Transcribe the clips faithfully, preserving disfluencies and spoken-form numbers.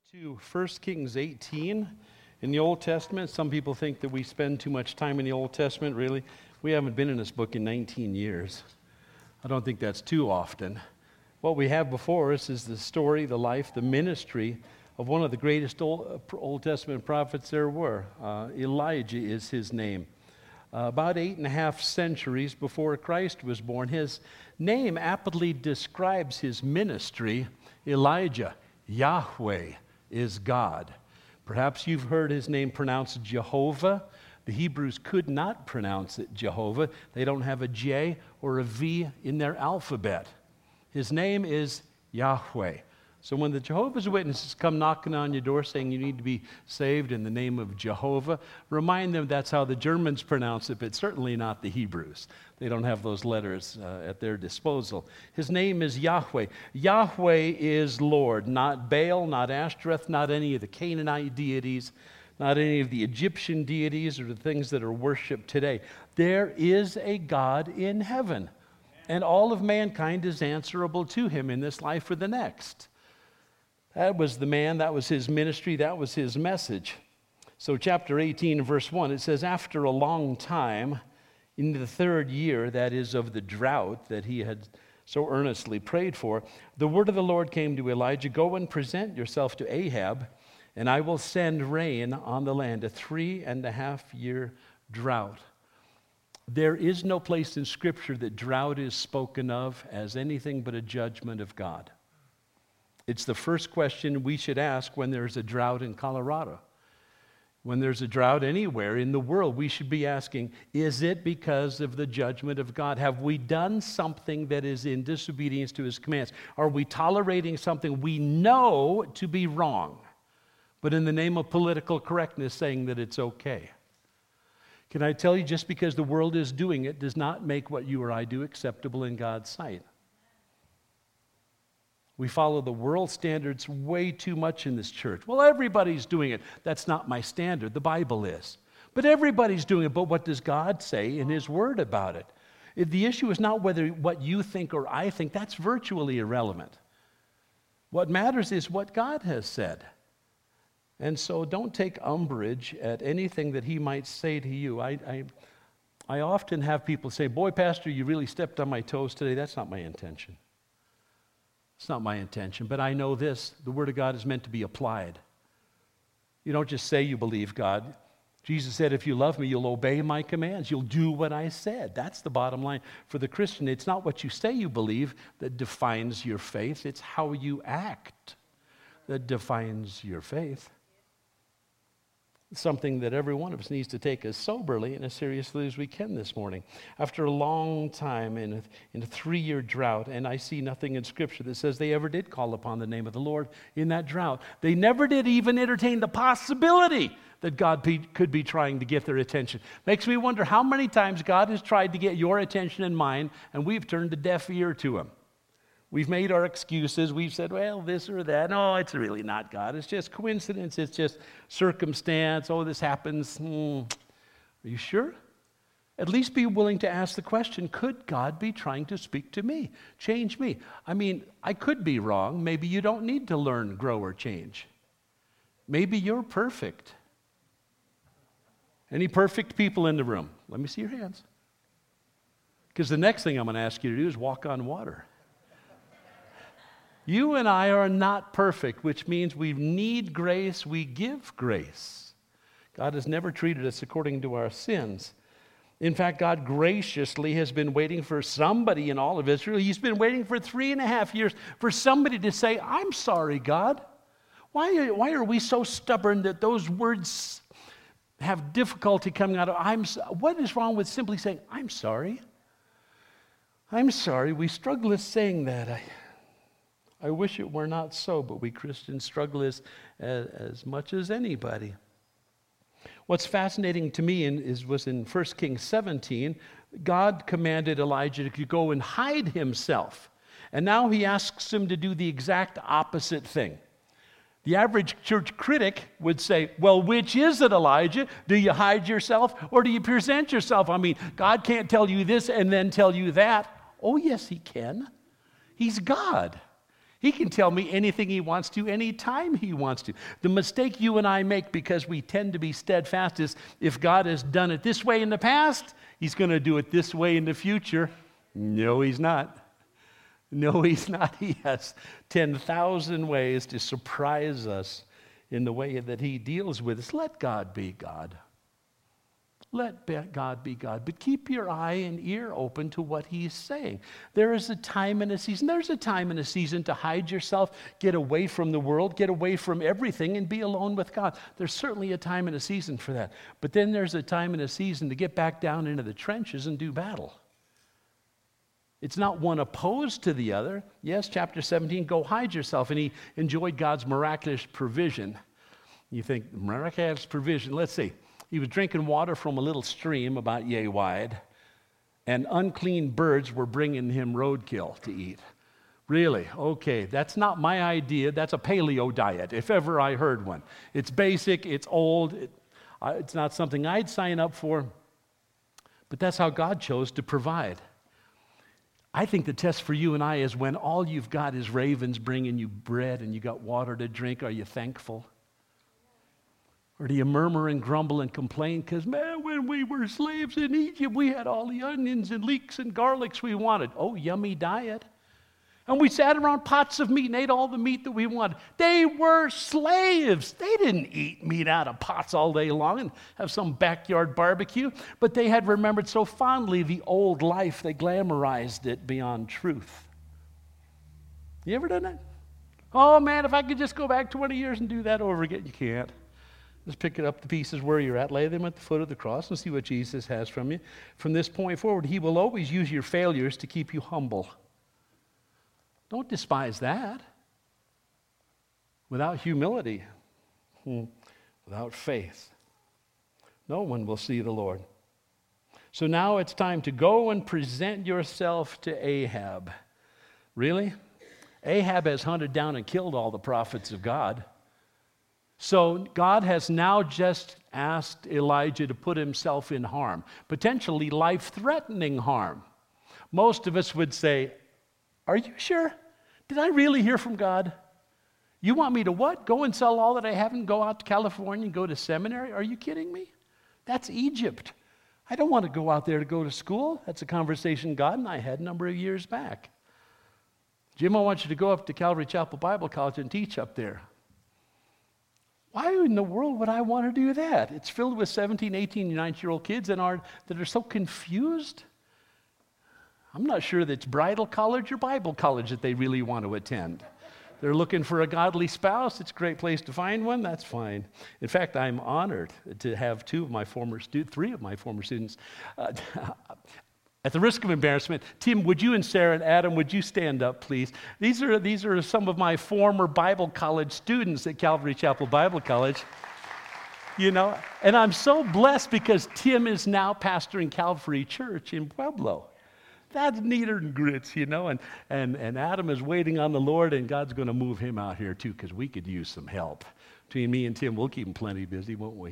to First Kings eighteen in the Old Testament. Some people think that we spend too much time in the Old Testament. Really, we haven't been in this book in nineteen years. I don't think that's too often. What we have before us is the story, the life, the ministry of one of the greatest Old, Old Testament prophets there were. Uh, Elijah is his name. Uh, about eight and a half centuries before Christ was born, his name aptly describes his ministry. Elijah, Yahweh, is God. Perhaps you've heard his name pronounced Jehovah. The Hebrews could not pronounce it Jehovah. They don't have a J or a V in their alphabet. His name is Yahweh. So when the Jehovah's Witnesses come knocking on your door saying you need to be saved in the name of Jehovah, remind them that's how the Germans pronounce it, but certainly not the Hebrews. They don't have those letters uh, at their disposal. His name is Yahweh. Yahweh is Lord, not Baal, not Ashtoreth, not any of the Canaanite deities, not any of the Egyptian deities or the things that are worshipped today. There is a God in heaven, and all of mankind is answerable to him in this life or the next. That was the man, that was his ministry, that was his message. So chapter eighteen, verse one, it says, after a long time, in the third year, that is of the drought that he had so earnestly prayed for, the word of the Lord came to Elijah, go and present yourself to Ahab, and I will send rain on the land, a three and a half year drought. There is no place in Scripture that drought is spoken of as anything but a judgment of God. It's the first question we should ask when there's a drought in Colorado. When there's a drought anywhere in the world, we should be asking, is it because of the judgment of God? Have we done something that is in disobedience to his commands? Are we tolerating something we know to be wrong, but in the name of political correctness saying that it's okay? Can I tell you, just because the world is doing it does not make what you or I do acceptable in God's sight. We follow the world standards way too much in this church. Well, everybody's doing it. That's not my standard. The Bible is. But everybody's doing it. But what does God say in his word about it? The issue is not whether what you think or I think. That's virtually irrelevant. What matters is what God has said. And so don't take umbrage at anything that he might say to you. I, I, I often have people say, boy, Pastor, you really stepped on my toes today. That's not my intention. It's not my intention, but I know this, the Word of God is meant to be applied. You don't just say you believe God. Jesus said, if you love me, you'll obey my commands. You'll do what I said. That's the bottom line for the Christian. It's not what you say you believe that defines your faith. It's how you act that defines your faith. Something that every one of us needs to take as soberly and as seriously as we can this morning. After a long time in a, in a three-year drought, and I see nothing in Scripture that says they ever did call upon the name of the Lord in that drought. They never did even entertain the possibility that God be, could be trying to get their attention. Makes me wonder how many times God has tried to get your attention and mine, and we've turned a deaf ear to him. We've made our excuses. We've said, well, this or that. No, it's really not God. It's just coincidence. It's just circumstance. Oh, this happens. Hmm. Are you sure? At least be willing to ask the question, could God be trying to speak to me, change me? I mean, I could be wrong. Maybe you don't need to learn, grow, or change. Maybe you're perfect. Any perfect people in the room? Let me see your hands. Because the next thing I'm going to ask you to do is walk on water. You and I are not perfect, which means we need grace, we give grace. God has never treated us according to our sins. In fact, God graciously has been waiting for somebody in all of Israel. He's been waiting for three and a half years for somebody to say, I'm sorry, God. Why are, why are we so stubborn that those words have difficulty coming out of, I'm, what is wrong with simply saying, I'm sorry? I'm sorry. We struggle with saying that. I, I wish it were not so, but we Christians struggle as, as, as much as anybody. What's fascinating to me in, is was in First Kings seventeen, God commanded Elijah to go and hide himself. And now he asks him to do the exact opposite thing. The average church critic would say, well, which is it, Elijah? Do you hide yourself or do you present yourself? I mean, God can't tell you this and then tell you that. Oh, yes, he can. He's God. He can tell me anything he wants to, anytime he wants to. The mistake you and I make because we tend to be steadfast is if God has done it this way in the past, he's going to do it this way in the future. No, he's not. No, he's not. He has ten thousand ways to surprise us in the way that he deals with us. Let God be God. Let God be God, but keep your eye and ear open to what he's saying. There is a time and a season. There's a time and a season to hide yourself, get away from the world, get away from everything, and be alone with God. There's certainly a time and a season for that. But then there's a time and a season to get back down into the trenches and do battle. It's not one opposed to the other. Yes, chapter seventeen, go hide yourself. And he enjoyed God's miraculous provision. You think, miraculous provision, let's see. He was drinking water from a little stream about yay wide, and unclean birds were bringing him roadkill to eat. Really? Okay, that's not my idea. That's a paleo diet, if ever I heard one. It's basic, it's old, it, uh, it's not something I'd sign up for, but that's how God chose to provide. I think the test for you and I is when all you've got is ravens bringing you bread and you got water to drink, are you thankful? Or do you murmur and grumble and complain because, man, when we were slaves in Egypt, we had all the onions and leeks and garlics we wanted. Oh, yummy diet. And we sat around pots of meat and ate all the meat that we wanted. They were slaves. They didn't eat meat out of pots all day long and have some backyard barbecue. But they had remembered so fondly the old life, they glamorized it beyond truth. You ever done that? Oh, man, if I could just go back twenty years and do that over again. You can't. Just pick it up the pieces where you're at, lay them at the foot of the cross, and see what Jesus has from you. From this point forward, he will always use your failures to keep you humble. Don't despise that. Without humility, without faith, no one will see the Lord. So now it's time to go and present yourself to Ahab. Really? Ahab has hunted down and killed all the prophets of God. So God has now just asked Elijah to put himself in harm, potentially life-threatening harm. Most of us would say, are you sure? Did I really hear from God? You want me to what? Go and sell all that I have and go out to California and go to seminary? Are you kidding me? That's Egypt. I don't want to go out there to go to school. That's a conversation God and I had a number of years back. Jim, I want you to go up to Calvary Chapel Bible College and teach up there. Why in the world would I want to do that? It's filled with seventeen, eighteen, nineteen-year-old kids that are, that are so confused. I'm not sure that it's bridal college or Bible college that they really want to attend. They're looking for a godly spouse. It's a great place to find one. That's fine. In fact, I'm honored to have two of my former students, three of my former students. Uh, At the risk of embarrassment, Tim, would you and Sarah and Adam, would you stand up, please? These are, these are some of my former Bible college students at Calvary Chapel Bible College. You know, and I'm so blessed because Tim is now pastoring Calvary Church in Pueblo. That's neater than grits, you know, and, and, and Adam is waiting on the Lord, and God's going to move him out here too because we could use some help. Between me and Tim, we'll keep him plenty busy, won't we?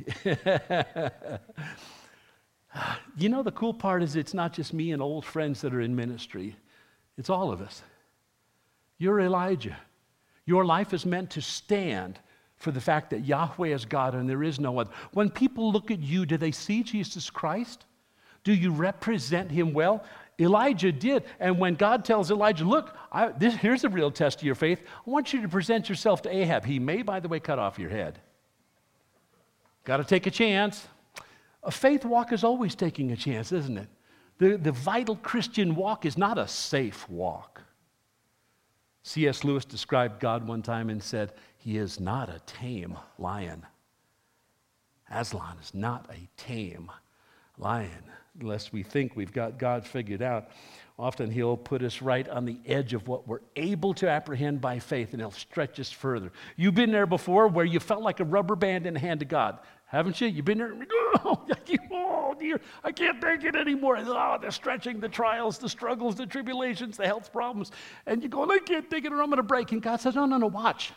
You know, the cool part is it's not just me and old friends that are in ministry. It's all of us. You're Elijah. Your life is meant to stand for the fact that Yahweh is God and there is no other. When people look at you, do they see Jesus Christ? Do you represent him well? Elijah did. And when God tells Elijah, look, I, this, here's a real test of your faith. I want you to present yourself to Ahab. He may, by the way, cut off your head. Got to take a chance. A faith walk is always taking a chance, isn't it? The, the vital Christian walk is not a safe walk. C S Lewis described God one time and said, he is not a tame lion. Aslan is not a tame lion. Unless we think we've got God figured out, often he'll put us right on the edge of what we're able to apprehend by faith, and he'll stretch us further. You've been there before where you felt like a rubber band in the hand of God. Haven't you? You've been there, oh dear, I can't take it anymore. Oh, the stretching, the trials, the struggles, the tribulations, the health problems. And you're going, I can't take it or I'm going to break. And God says, no, no, no, watch.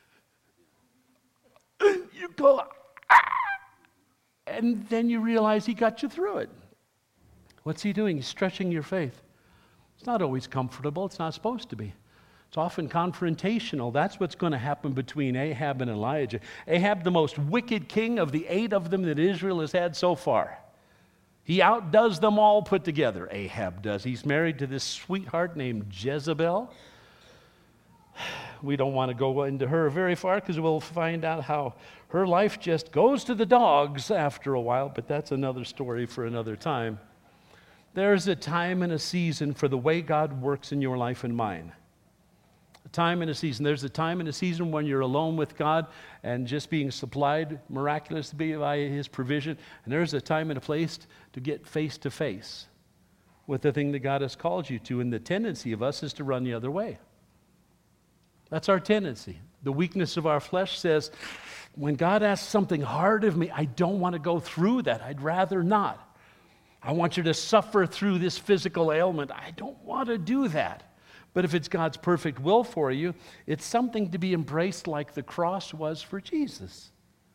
And you go, ah! And then you realize he got you through it. What's he doing? He's stretching your faith. It's not always comfortable. It's not supposed to be. It's often confrontational. That's what's going to happen between Ahab and Elijah. Ahab, the most wicked king of the eight of them that Israel has had so far. He outdoes them all put together, Ahab does. He's married to this sweetheart named Jezebel. We don't want to go into her very far because we'll find out how her life just goes to the dogs after a while, but that's another story for another time. There's a time and a season for the way God works in your life and mine. A time and a season. There's a time and a season when you're alone with God and just being supplied miraculously by His provision. And there's a time and a place to get face to face with the thing that God has called you to. And the tendency of us is to run the other way. That's our tendency. The weakness of our flesh says, when God asks something hard of me, I don't want to go through that. I'd rather not. I want you to suffer through this physical ailment. I don't want to do that. But if it's God's perfect will for you, it's something to be embraced like the cross was for Jesus.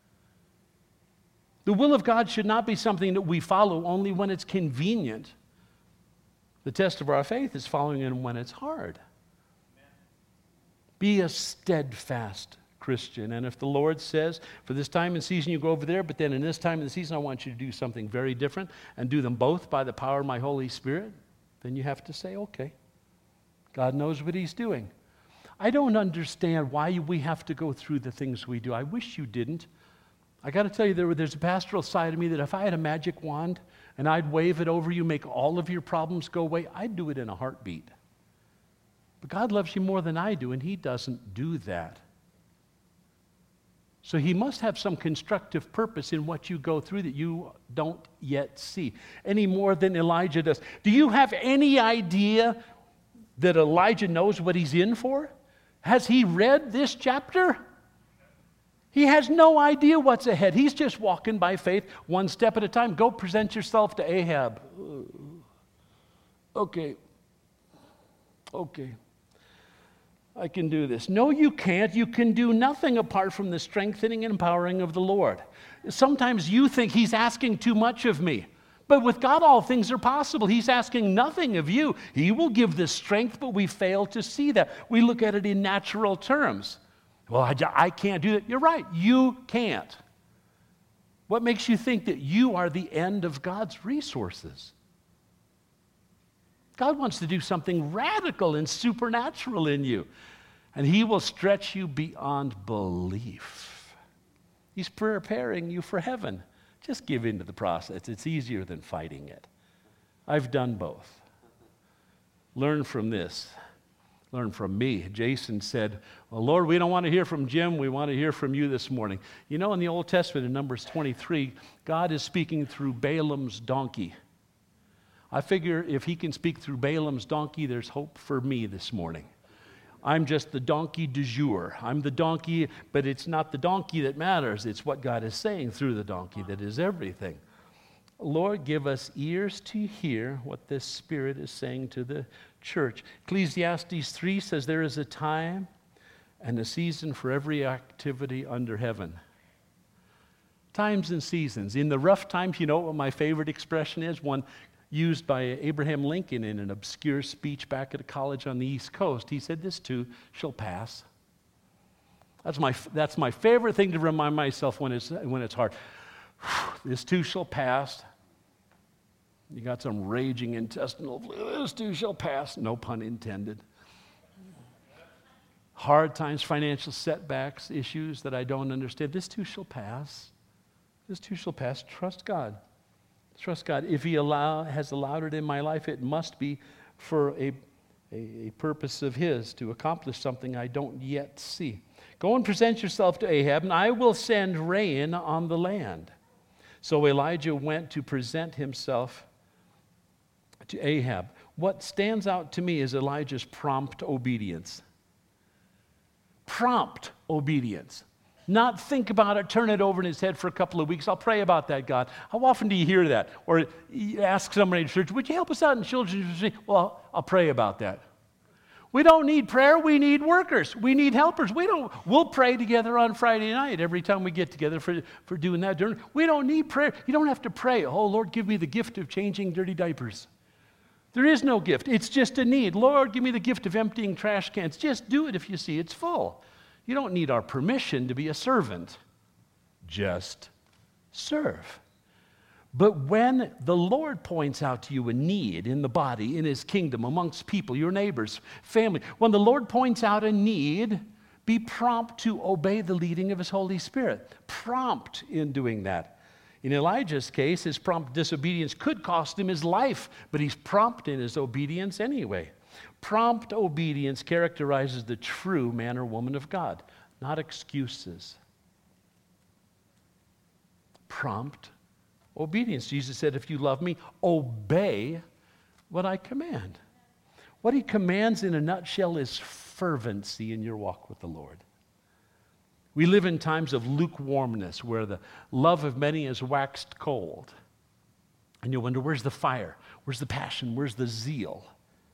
The will of God should not be something that we follow only when it's convenient. The test of our faith is following Him when it's hard. Be a steadfast Christian. And if the Lord says, for this time and season you go over there, but then in this time and the season I want you to do something very different and do them both by the power of my Holy Spirit, then you have to say, okay. God knows what He's doing. I don't understand why we have to go through the things we do. I wish you didn't. I got to tell you, there, there's a pastoral side of me that if I had a magic wand and I'd wave it over you, make all of your problems go away, I'd do it in a heartbeat. But God loves you more than I do, and He doesn't do that. So He must have some constructive purpose in what you go through that you don't yet see, any more than Elijah does. Do you have any idea that Elijah knows what he's in for? Has he read this chapter? He has no idea what's ahead. He's just walking by faith one step at a time. Go present yourself to Ahab. Okay. Okay. I can do this. No, you can't. You can do nothing apart from the strengthening and empowering of the Lord. Sometimes you think He's asking too much of me. But with God, all things are possible. He's asking nothing of you. He will give the strength, but we fail to see that. We look at it in natural terms. Well, I, I can't do that. You're right. You can't. What makes you think that you are the end of God's resources? God wants to do something radical and supernatural in you, and He will stretch you beyond belief. He's preparing you for heaven. Just give in to the process. It's easier than fighting it. I've done both. Learn from this. Learn from me. Jason said, well, Lord, we don't want to hear from Jim. We want to hear from you this morning. You know, in the Old Testament, in Numbers twenty-three, God is speaking through Balaam's donkey. I figure if He can speak through Balaam's donkey, there's hope for me this morning. I'm just the donkey du jour. I'm the donkey, but it's not the donkey that matters. It's what God is saying through the donkey that is everything. Lord, give us ears to hear what this Spirit is saying to the church. Ecclesiastes three says there is a time and a season for every activity under heaven. Times and seasons. In the rough times, you know what my favorite expression is? One used by Abraham Lincoln in an obscure speech back at a college on the East Coast. He said, this too shall pass. That's my, that's my favorite thing to remind myself when it's, when it's hard. This too shall pass. You got some raging intestinal flu. This too shall pass. No pun intended. Hard times, financial setbacks, issues that I don't understand. This too shall pass. This too shall pass. Trust God. Trust God. If He allow, has allowed it in my life, it must be for a, a, a purpose of His to accomplish something I don't yet see. Go and present yourself to Ahab, and I will send rain on the land. So Elijah went to present himself to Ahab. What stands out to me is Elijah's prompt obedience. Prompt obedience. Not think about it, turn it over in his head for a couple of weeks. I'll pray about that, God. How often do you hear that? Or you ask somebody in church, would you help us out in children's ministry? Well, I'll pray about that. We don't need prayer, we need workers. We need helpers. We don't, we'll pray together on Friday night every time we get together for, for doing that. We don't need prayer. You don't have to pray, oh, Lord, give me the gift of changing dirty diapers. There is no gift. It's just a need. Lord, give me the gift of emptying trash cans. Just do it if you see it's full. You don't need our permission to be a servant. Just serve. But when the Lord points out to you a need in the body, in his kingdom, amongst people, your neighbors, family, when the Lord points out a need, be prompt to obey the leading of his Holy Spirit. Prompt in doing that. In Elijah's case, his prompt disobedience could cost him his life, but he's prompt in his obedience anyway. Prompt obedience characterizes the true man or woman of God, not excuses. Prompt obedience. Jesus said, if you love me, obey what I command. What he commands in a nutshell is fervency in your walk with the Lord. We live in times of lukewarmness where the love of many is waxed cold. And you wonder, where's the fire? Where's the passion? Where's the zeal?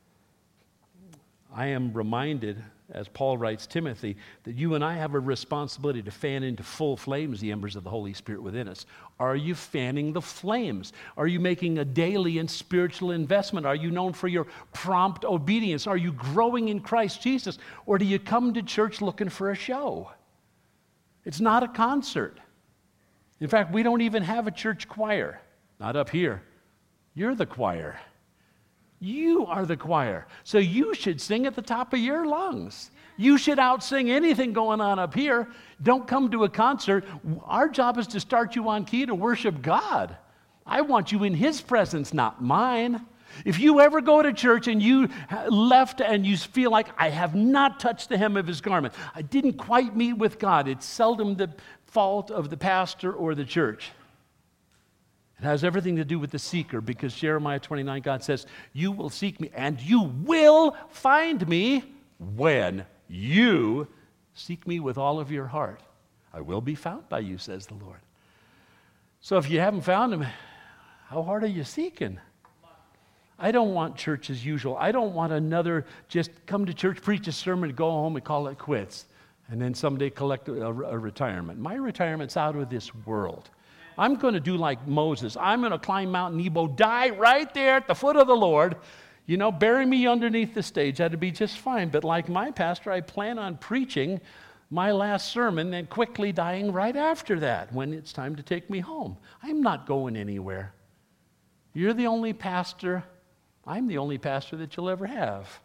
I am reminded, as Paul writes Timothy, that you and I have a responsibility to fan into full flames the embers of the Holy Spirit within us. Are you fanning the flames? Are you making a daily and spiritual investment? Are you known for your prompt obedience? Are you growing in Christ Jesus? Or do you come to church looking for a show? It's not a concert. In fact, we don't even have a church choir. Not up here. You're the choir. You are the choir. So you should sing at the top of your lungs. You should outsing anything going on up here. Don't come to a concert. Our job is to start you on key to worship God. I want you in his presence, not mine. If you ever go to church and you left and you feel like, I have not touched the hem of his garment, I didn't quite meet with God, it's seldom the fault of the pastor or the church. It has everything to do with the seeker, because Jeremiah twenty-nine, God says, you will seek me and you will find me when you seek me with all of your heart. I will be found by you, says the Lord. So if you haven't found him, how hard are you seeking? I don't want church as usual. I don't want another just come to church, preach a sermon, go home and call it quits, and then someday collect a, a retirement. My retirement's out of this world. I'm going to do like Moses. I'm going to climb Mount Nebo, die right there at the foot of the Lord. You know, bury me underneath the stage. That'd be just fine. But like my pastor, I plan on preaching my last sermon and quickly dying right after that when it's time to take me home. I'm not going anywhere. You're the only pastor. I'm the only pastor that you'll ever have.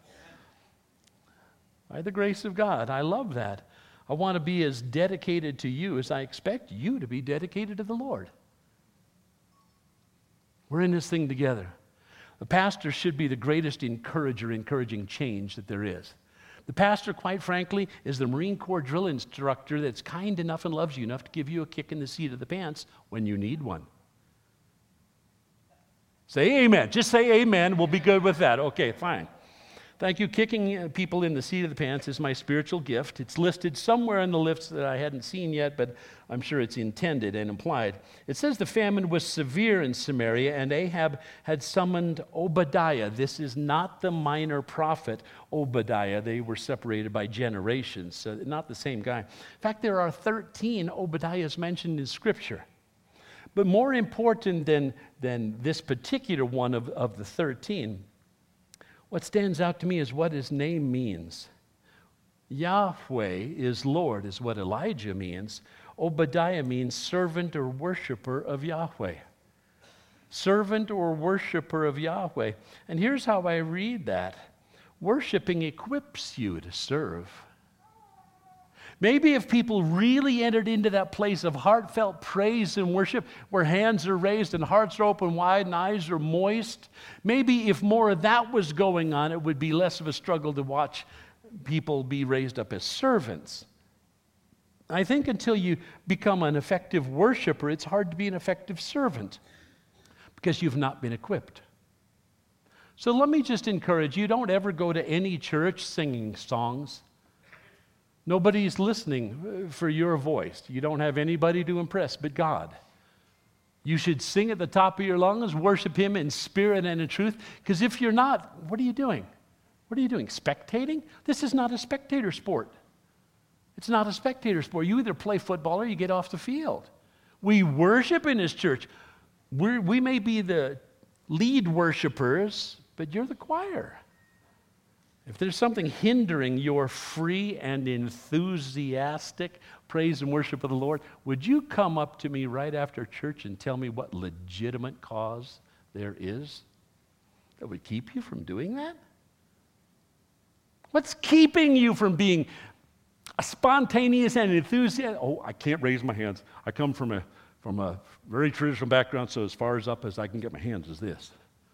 By the grace of God, I love that. I want to be as dedicated to you as I expect you to be dedicated to the Lord. We're in this thing together. The pastor should be the greatest encourager, encouraging change that there is. The pastor, quite frankly, is the Marine Corps drill instructor that's kind enough and loves you enough to give you a kick in the seat of the pants when you need one. Say amen. Just say amen. We'll be good with that. Okay, fine. Thank you. Kicking people in the seat of the pants is my spiritual gift. It's listed somewhere in the list that I hadn't seen yet, but I'm sure it's intended and implied. It says the famine was severe in Samaria, and Ahab had summoned Obadiah. This is not the minor prophet Obadiah. They were separated by generations, so not the same guy. In fact, there are thirteen Obadiahs mentioned in Scripture. But more important than, than this particular one of, of the thirteen, what stands out to me is what his name means. Yahweh is Lord, is what Elijah means. Obadiah means servant or worshiper of Yahweh. Servant or worshiper of Yahweh. And here's how I read that. Worshiping equips you to serve. Maybe if people really entered into that place of heartfelt praise and worship, where hands are raised and hearts are open wide and eyes are moist, maybe if more of that was going on, it would be less of a struggle to watch people be raised up as servants. I think until you become an effective worshiper, it's hard to be an effective servant because you've not been equipped. So let me just encourage you, don't ever go to any church singing songs. Nobody's listening for your voice. You don't have anybody to impress but God. You should sing at the top of your lungs, worship Him in spirit and in truth, because if you're not, what are you doing? What are you doing? Spectating? This is not a spectator sport. It's not a spectator sport. You either play football or you get off the field. We worship in His church. We're, we may be the lead worshipers, but you're the choir. If there's something hindering your free and enthusiastic praise and worship of the Lord, would you come up to me right after church and tell me what legitimate cause there is that would keep you from doing that? What's keeping you from being a spontaneous and enthusiastic? Oh, I can't raise my hands. I come from a from a very traditional background, so as far as up as I can get my hands is this.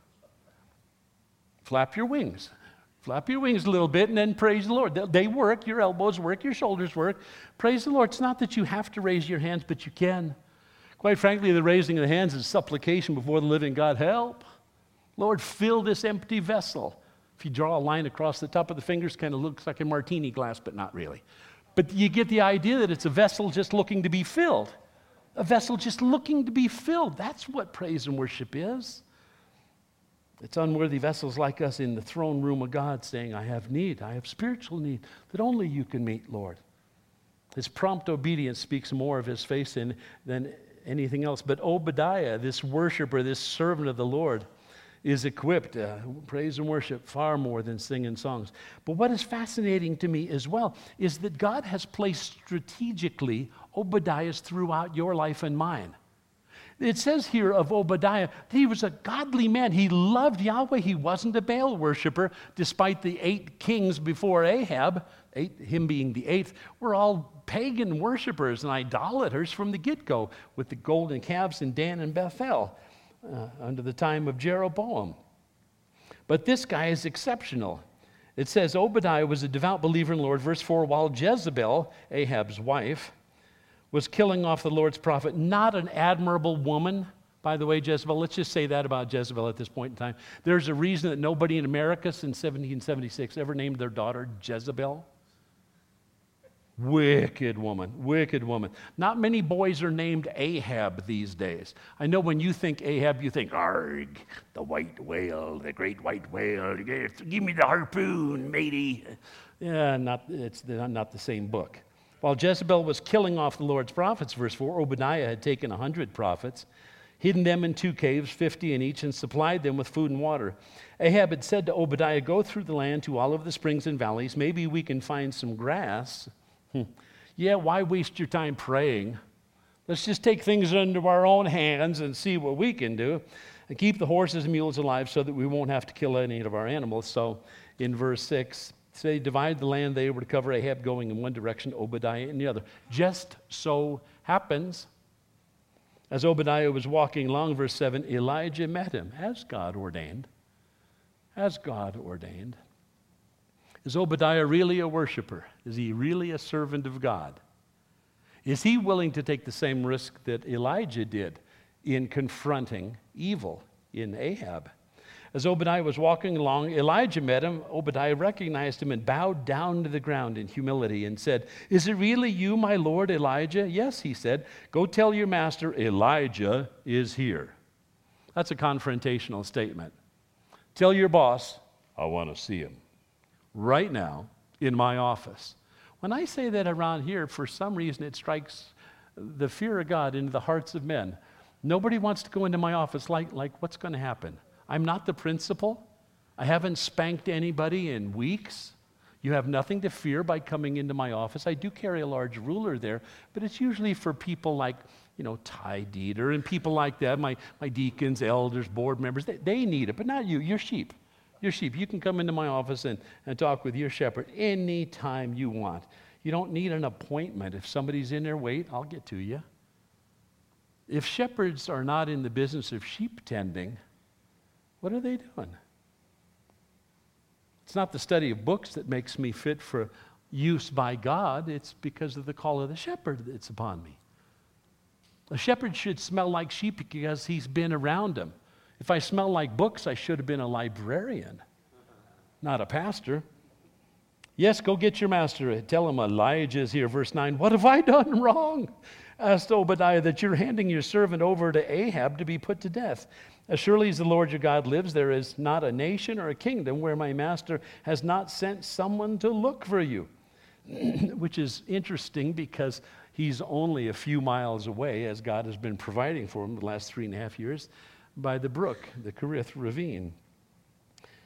Flap your wings. Flap your wings a little bit and then praise the Lord. They work, your elbows work, your shoulders work. Praise the Lord. It's not that you have to raise your hands, but you can. Quite frankly, the raising of the hands is supplication before the living God. Help. Lord, fill this empty vessel. If you draw a line across the top of the fingers, kind of looks like a martini glass, but not really. But you get the idea that it's a vessel just looking to be filled. A vessel just looking to be filled. That's what praise and worship is. It's unworthy vessels like us in the throne room of God saying, I have need, I have spiritual need that only you can meet, Lord. His prompt obedience speaks more of his face than, than anything else. But Obadiah, this worshiper, this servant of the Lord, is equipped, uh, praise and worship, far more than singing songs. But what is fascinating to me as well is that God has placed strategically Obadiahs throughout your life and mine. It says here of Obadiah that he was a godly man. He loved Yahweh. He wasn't a Baal worshiper, despite the eight kings before Ahab, eight, him being the eighth, were all pagan worshipers and idolaters from the get-go with the golden calves in Dan and Bethel uh, under the time of Jeroboam. But this guy is exceptional. It says Obadiah was a devout believer in the Lord. Verse four, while Jezebel, Ahab's wife, was killing off the Lord's prophet, not an admirable woman. By the way, Jezebel, let's just say that about Jezebel at this point in time. There's a reason that nobody in America since seventeen seventy-six ever named their daughter Jezebel. Wicked woman, wicked woman. Not many boys are named Ahab these days. I know when you think Ahab, you think, arg, the white whale, the great white whale, give me the harpoon, matey. Yeah, not, it's not the same book. While Jezebel was killing off the Lord's prophets, verse four, Obadiah had taken a hundred prophets, hidden them in two caves, fifty in each, and supplied them with food and water. Ahab had said to Obadiah, go through the land to all of the springs and valleys. Maybe we can find some grass. Hmm. Yeah, why waste your time praying? Let's just take things into our own hands and see what we can do and keep the horses and mules alive so that we won't have to kill any of our animals. So in verse six, they divided the land. They were to cover Ahab going in one direction, Obadiah in the other. Just so happens, as Obadiah was walking along, verse seven, Elijah met him, as God ordained. As God ordained. Is Obadiah really a worshiper? Is he really a servant of God? Is he willing to take the same risk that Elijah did in confronting evil in Ahab? As Obadiah was walking along, Elijah met him. Obadiah recognized him and bowed down to the ground in humility and said, is it really you, my lord Elijah? Yes, he said. Go tell your master, Elijah is here. That's a confrontational statement. Tell your boss, I want to see him right now in my office. When I say that around here, for some reason it strikes the fear of God into the hearts of men. Nobody wants to go into my office like, like what's going to happen? I'm not the principal. I haven't spanked anybody in weeks. You have nothing to fear by coming into my office. I do carry a large ruler there, but it's usually for people like, you know, Ty Dieter and people like that, my, my deacons, elders, board members. They, they need it, but not you. You're sheep. You're sheep. You can come into my office and, and talk with your shepherd anytime you want. You don't need an appointment. If somebody's in there, wait, I'll get to you. If shepherds are not in the business of sheep tending, what are they doing? It's not the study of books that makes me fit for use by God. It's because of the call of the shepherd that's upon me. A shepherd should smell like sheep because he's been around them. If I smell like books, I should have been a librarian, not a pastor. Yes, go get your master. Tell him Elijah is here. Verse nine, what have I done wrong? Asked Obadiah, that you're handing your servant over to Ahab to be put to death. As surely as the Lord your God lives, there is not a nation or a kingdom where my master has not sent someone to look for you. Which is interesting because he's only a few miles away, as God has been providing for him the last three and a half years, by the brook, the Kerith Ravine.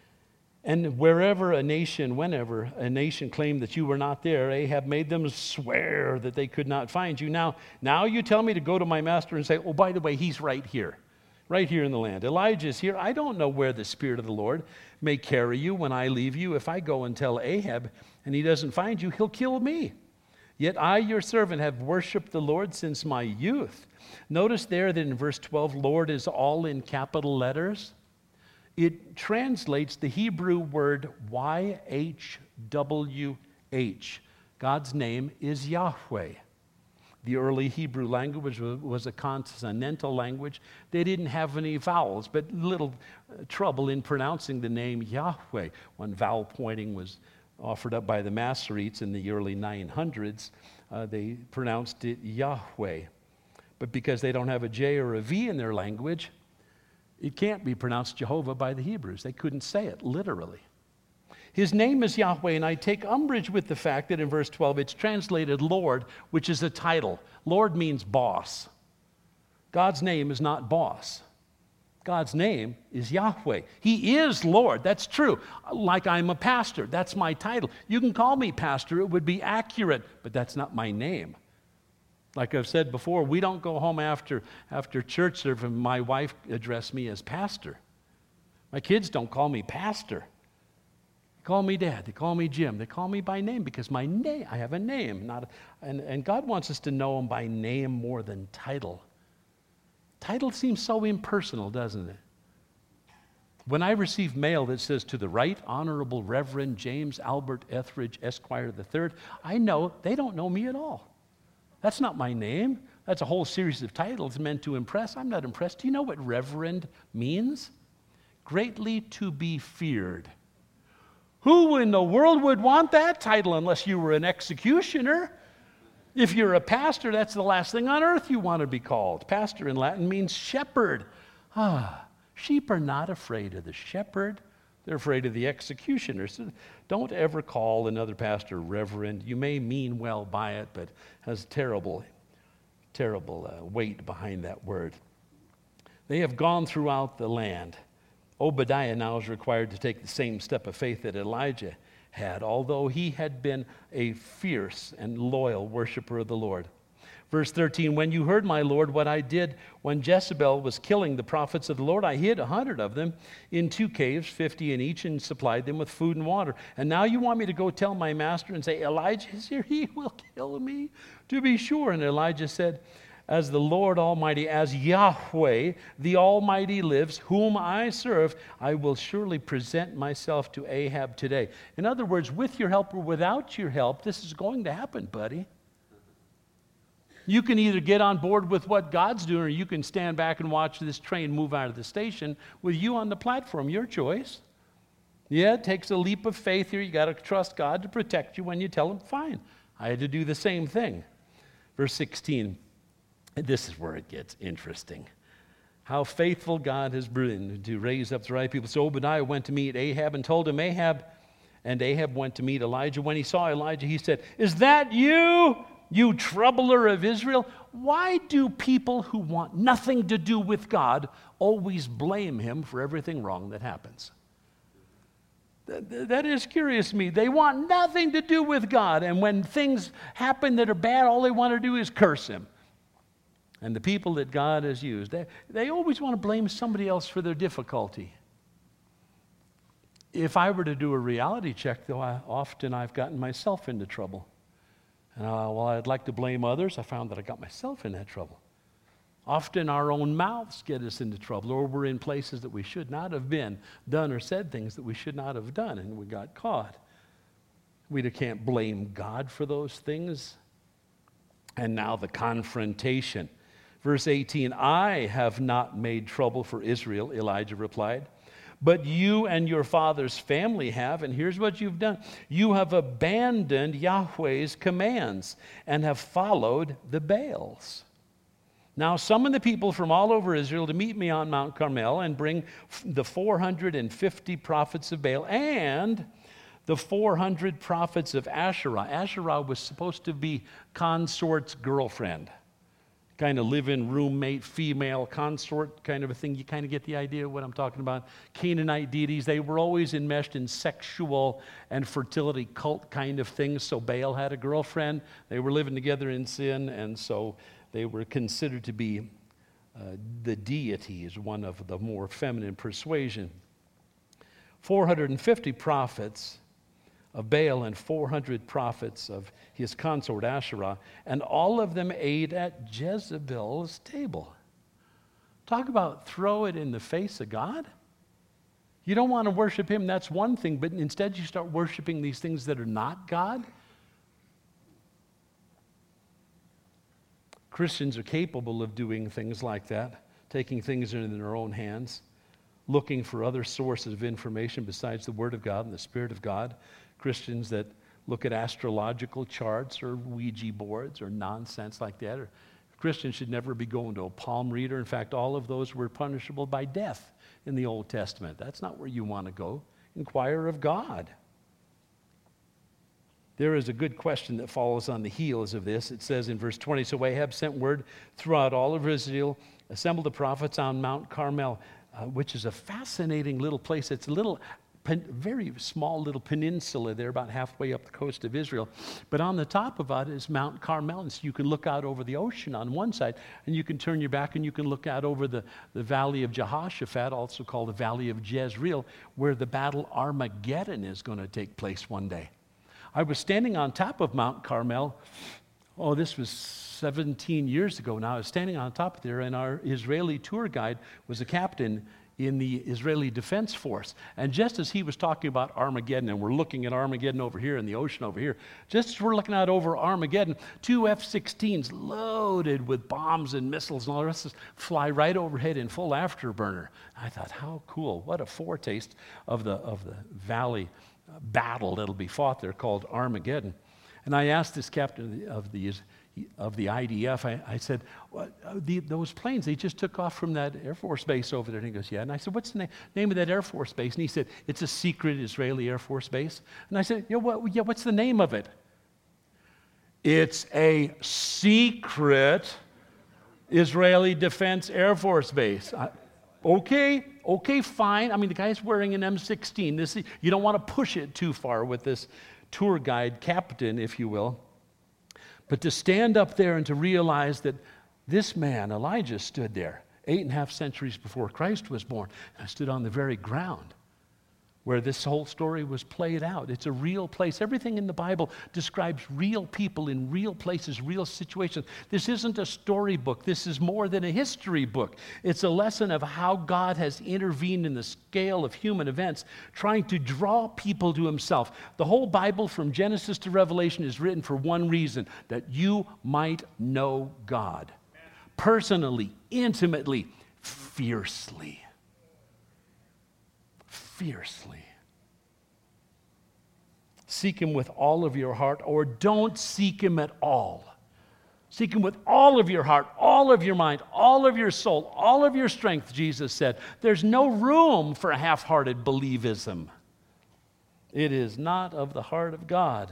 And wherever a nation, whenever a nation claimed that you were not there, Ahab made them swear that they could not find you. Now, now you tell me to go to my master and say, oh, by the way, he's right here, right here in the land. Elijah is here. I don't know where the Spirit of the Lord may carry you when I leave you. If I go and tell Ahab and he doesn't find you, he'll kill me. Yet I, your servant, have worshiped the Lord since my youth. Notice there that in verse twelve, Lord is all in capital letters. It translates the Hebrew word Y H W H. God's name is Yahweh. The early Hebrew language was a consonantal language. They didn't have any vowels, but little trouble in pronouncing the name Yahweh. When vowel pointing was offered up by the Masoretes in the early nine hundreds, uh, they pronounced it Yahweh. But because they don't have a J or a V in their language, it can't be pronounced Jehovah by the Hebrews. They couldn't say it literally. His name is Yahweh, and I take umbrage with the fact that in verse twelve it's translated Lord, which is a title. Lord means boss. God's name is not boss. God's name is Yahweh. He is Lord. That's true. Like I'm a pastor. That's my title. You can call me pastor. It would be accurate, but that's not my name. Like I've said before, we don't go home after, after church service and my wife address me as pastor. My kids don't call me pastor. They call me dad. They call me Jim. They call me by name because my name, I have a name. Not a, and, and God wants us to know him by name more than title. Title seems so impersonal, doesn't it? When I receive mail that says to the right, Honorable Reverend James Albert Etheridge, Esquire the Third, I know they don't know me at all. That's not my name. That's a whole series of titles meant to impress. I'm not impressed. Do you know what reverend means? Greatly to be feared. Who in the world would want that title unless you were an executioner? If you're a pastor, that's the last thing on earth you want to be called. Pastor in Latin means shepherd. Ah, sheep are not afraid of the shepherd. They're afraid of the executioner. So don't ever call another pastor reverend. You may mean well by it, but has terrible, terrible uh, weight behind that word. They have gone throughout the land. Obadiah now is required to take the same step of faith that Elijah had, although he had been a fierce and loyal worshiper of the Lord. Verse thirteen, when you heard, my Lord, what I did when Jezebel was killing the prophets of the Lord, I hid a hundred of them in two caves, fifty in each, and supplied them with food and water. And now you want me to go tell my master and say, Elijah is here, he will kill me, to be sure. And Elijah said, as the Lord Almighty, as Yahweh, the Almighty lives, whom I serve, I will surely present myself to Ahab today. In other words, with your help or without your help, this is going to happen, buddy. You can either get on board with what God's doing, or you can stand back and watch this train move out of the station with you on the platform. Your choice. Yeah, it takes a leap of faith here. You got to trust God to protect you when you tell him, fine. I had to do the same thing. Verse sixteen, this is where it gets interesting. How faithful God has been to raise up the right people. So Obadiah went to meet Ahab and told him, Ahab, and Ahab went to meet Elijah. When he saw Elijah, he said, is that you? You troubler of Israel, why do people who want nothing to do with God always blame him for everything wrong that happens? That, that is curious to me. They want nothing to do with God, and when things happen that are bad, all they want to do is curse him. And the people that God has used, they, they always want to blame somebody else for their difficulty. If I were to do a reality check, though, I, often I've gotten myself into trouble. And uh, while I'd like to blame others, I found that I got myself in that trouble. Often our own mouths get us into trouble, or we're in places that we should not have been, done or said things that we should not have done, and we got caught. We can't blame God for those things. And now the confrontation. Verse eighteen, I have not made trouble for Israel, Elijah replied. But you and your father's family have, and here's what you've done. You have abandoned Yahweh's commands and have followed the Baals. Now summon the people from all over Israel to meet me on Mount Carmel and bring the four hundred fifty prophets of Baal and the four hundred prophets of Asherah. Asherah was supposed to be consort's girlfriend. kind of live-in roommate, female consort kind of a thing. You kind of get the idea of what I'm talking about. Canaanite deities, they were always enmeshed in sexual and fertility cult kind of things. So Baal had a girlfriend. They were living together in sin, and so they were considered to be uh, the deities, one of the more feminine persuasion. four hundred fifty prophets of Baal and four hundred prophets of his consort Asherah, and all of them ate at Jezebel's table. Talk about throw it in the face of God. You don't want to worship him, that's one thing, but instead you start worshiping these things that are not God. Christians are capable of doing things like that, taking things in their own hands, looking for other sources of information besides the Word of God and the Spirit of God. Christians that look at astrological charts or Ouija boards or nonsense like that. Or Christians should never be going to a palm reader. In fact, all of those were punishable by death in the Old Testament. That's not where you want to go. Inquire of God. There is a good question that follows on the heels of this. It says in verse twenty, so Ahab sent word throughout all of Israel, assembled the prophets on Mount Carmel, uh, which is a fascinating little place. It's a little Pen, very small little peninsula there, about halfway up the coast of Israel. But on the top of it is Mount Carmel, and so you can look out over the ocean on one side, and you can turn your back and you can look out over the, the valley of Jehoshaphat, also called the valley of Jezreel, where the battle Armageddon is going to take place one day. I was standing on top of Mount Carmel. Oh, this was seventeen years ago now. I was standing on top there, and our Israeli tour guide was a captain in the Israeli Defense Force. And just as he was talking about Armageddon, and we're looking at Armageddon over here and the ocean over here, just as we're looking out over Armageddon, two F sixteens loaded with bombs and missiles and all the rest of this fly right overhead in full afterburner. I thought, how cool. What a foretaste of the, of the valley battle that'll be fought there called Armageddon. And I asked this captain of the of the I D F, I, I said, well, the, those planes, they just took off from that Air Force base over there. And he goes, yeah. And I said, what's the na- name of that Air Force base? And he said, it's a secret Israeli Air Force base. And I said, yeah, what, yeah, what's the name of it? It's a secret Israeli Defense Air Force base. I, okay, okay, fine. I mean, the guy's wearing an M sixteen. This, you don't want to push it too far with this tour guide captain, if you will. But to stand up there and to realize that this man, Elijah, stood there eight and a half centuries before Christ was born, and stood on the very ground where this whole story was played out. It's a real place. Everything in the Bible describes real people in real places, real situations. This isn't a storybook. This is more than a history book. It's a lesson of how God has intervened in the scale of human events, trying to draw people to himself. The whole Bible from Genesis to Revelation is written for one reason, that you might know God. Personally, intimately, fiercely. Fiercely. Seek him with all of your heart, or don't seek him at all. Seek him with all of your heart, all of your mind, all of your soul, all of your strength, Jesus said. There's no room for half-hearted believism. It is not of the heart of God.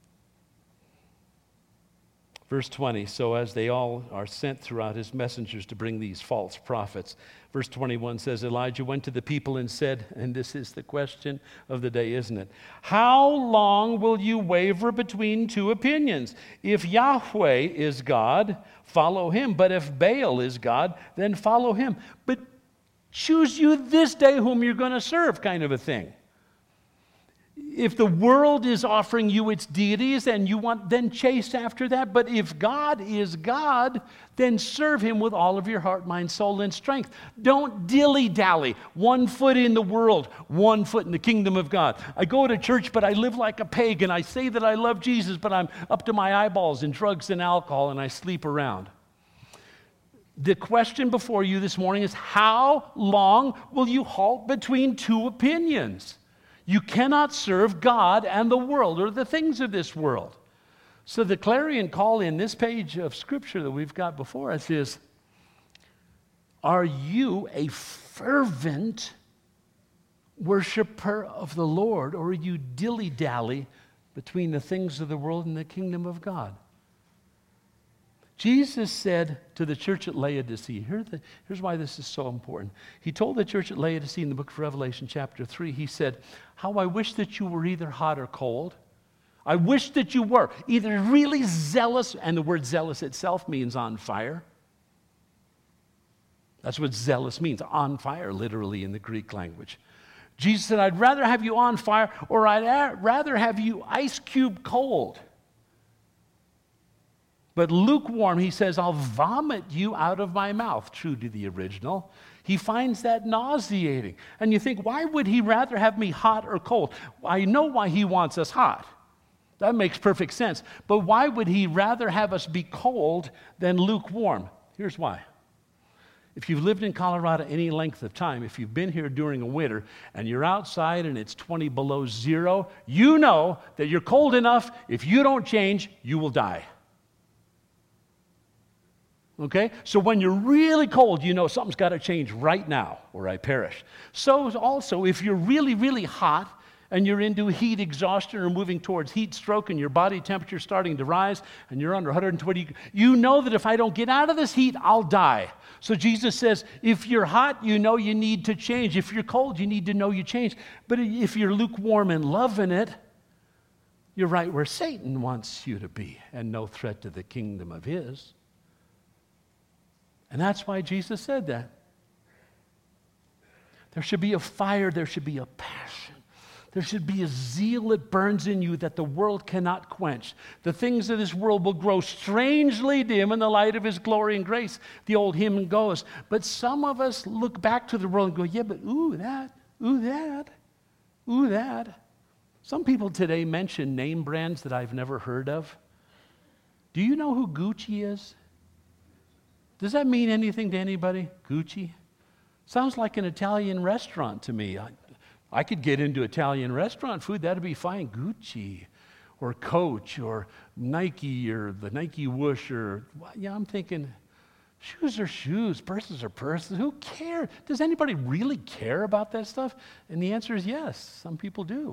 Verse twenty, so as they all are sent throughout his messengers to bring these false prophets. Verse twenty-one says, Elijah went to the people and said, and this is the question of the day, isn't it? How long will you waver between two opinions? If Yahweh is God, follow him. But if Baal is God, then follow him. But choose you this day whom you're going to serve, kind of a thing. If the world is offering you its deities and you want, then chase after that. But if God is God, then serve him with all of your heart, mind, soul, and strength. Don't dilly-dally. One foot in the world, one foot in the kingdom of God. I go to church, but I live like a pagan. I say that I love Jesus, but I'm up to my eyeballs in drugs and alcohol, and I sleep around. The question before you this morning is, how long will you halt between two opinions? You cannot serve God and the world or the things of this world. So the clarion call in this page of Scripture that we've got before us is, are you a fervent worshiper of the Lord, or are you dilly-dally between the things of the world and the kingdom of God? Jesus said to the church at Laodicea, here the, here's why this is so important. He told the church at Laodicea in the book of Revelation chapter three, he said, how I wish that you were either hot or cold. I wish that you were either really zealous, and the word zealous itself means on fire. That's what zealous means, on fire, literally in the Greek language. Jesus said, I'd rather have you on fire, or I'd rather have you ice cube cold. But lukewarm, he says, I'll vomit you out of my mouth, true to the original. He finds that nauseating. And you think, why would he rather have me hot or cold? I know why he wants us hot. That makes perfect sense. But why would he rather have us be cold than lukewarm? Here's why. If you've lived in Colorado any length of time, if you've been here during a winter and you're outside and it's twenty below zero, you know that you're cold enough, if you don't change, you will die. Okay? So when you're really cold, you know something's got to change right now or I perish. So also, if you're really, really hot and you're into heat exhaustion or moving towards heat stroke and your body temperature starting to rise and you're under one hundred twenty, you know that if I don't get out of this heat, I'll die. So Jesus says, if you're hot, you know you need to change. If you're cold, you need to know you change. But if you're lukewarm and loving it, you're right where Satan wants you to be and no threat to the kingdom of his. And that's why Jesus said that. There should be a fire, there should be a passion. There should be a zeal that burns in you that the world cannot quench. The things of this world will grow strangely dim in the light of his glory and grace. The old hymn goes. But some of us look back to the world and go, yeah, but ooh, that, ooh, that, ooh, that. Some people today mention name brands that I've never heard of. Do you know who Gucci is? Does that mean anything to anybody? Gucci? Sounds like an Italian restaurant to me. I, I could get into Italian restaurant food. That'd be fine. Gucci or Coach or Nike or the Nike whoosh or, yeah, I'm thinking shoes are shoes, purses are purses. Who cares? Does anybody really care about that stuff? And the answer is yes, some people do.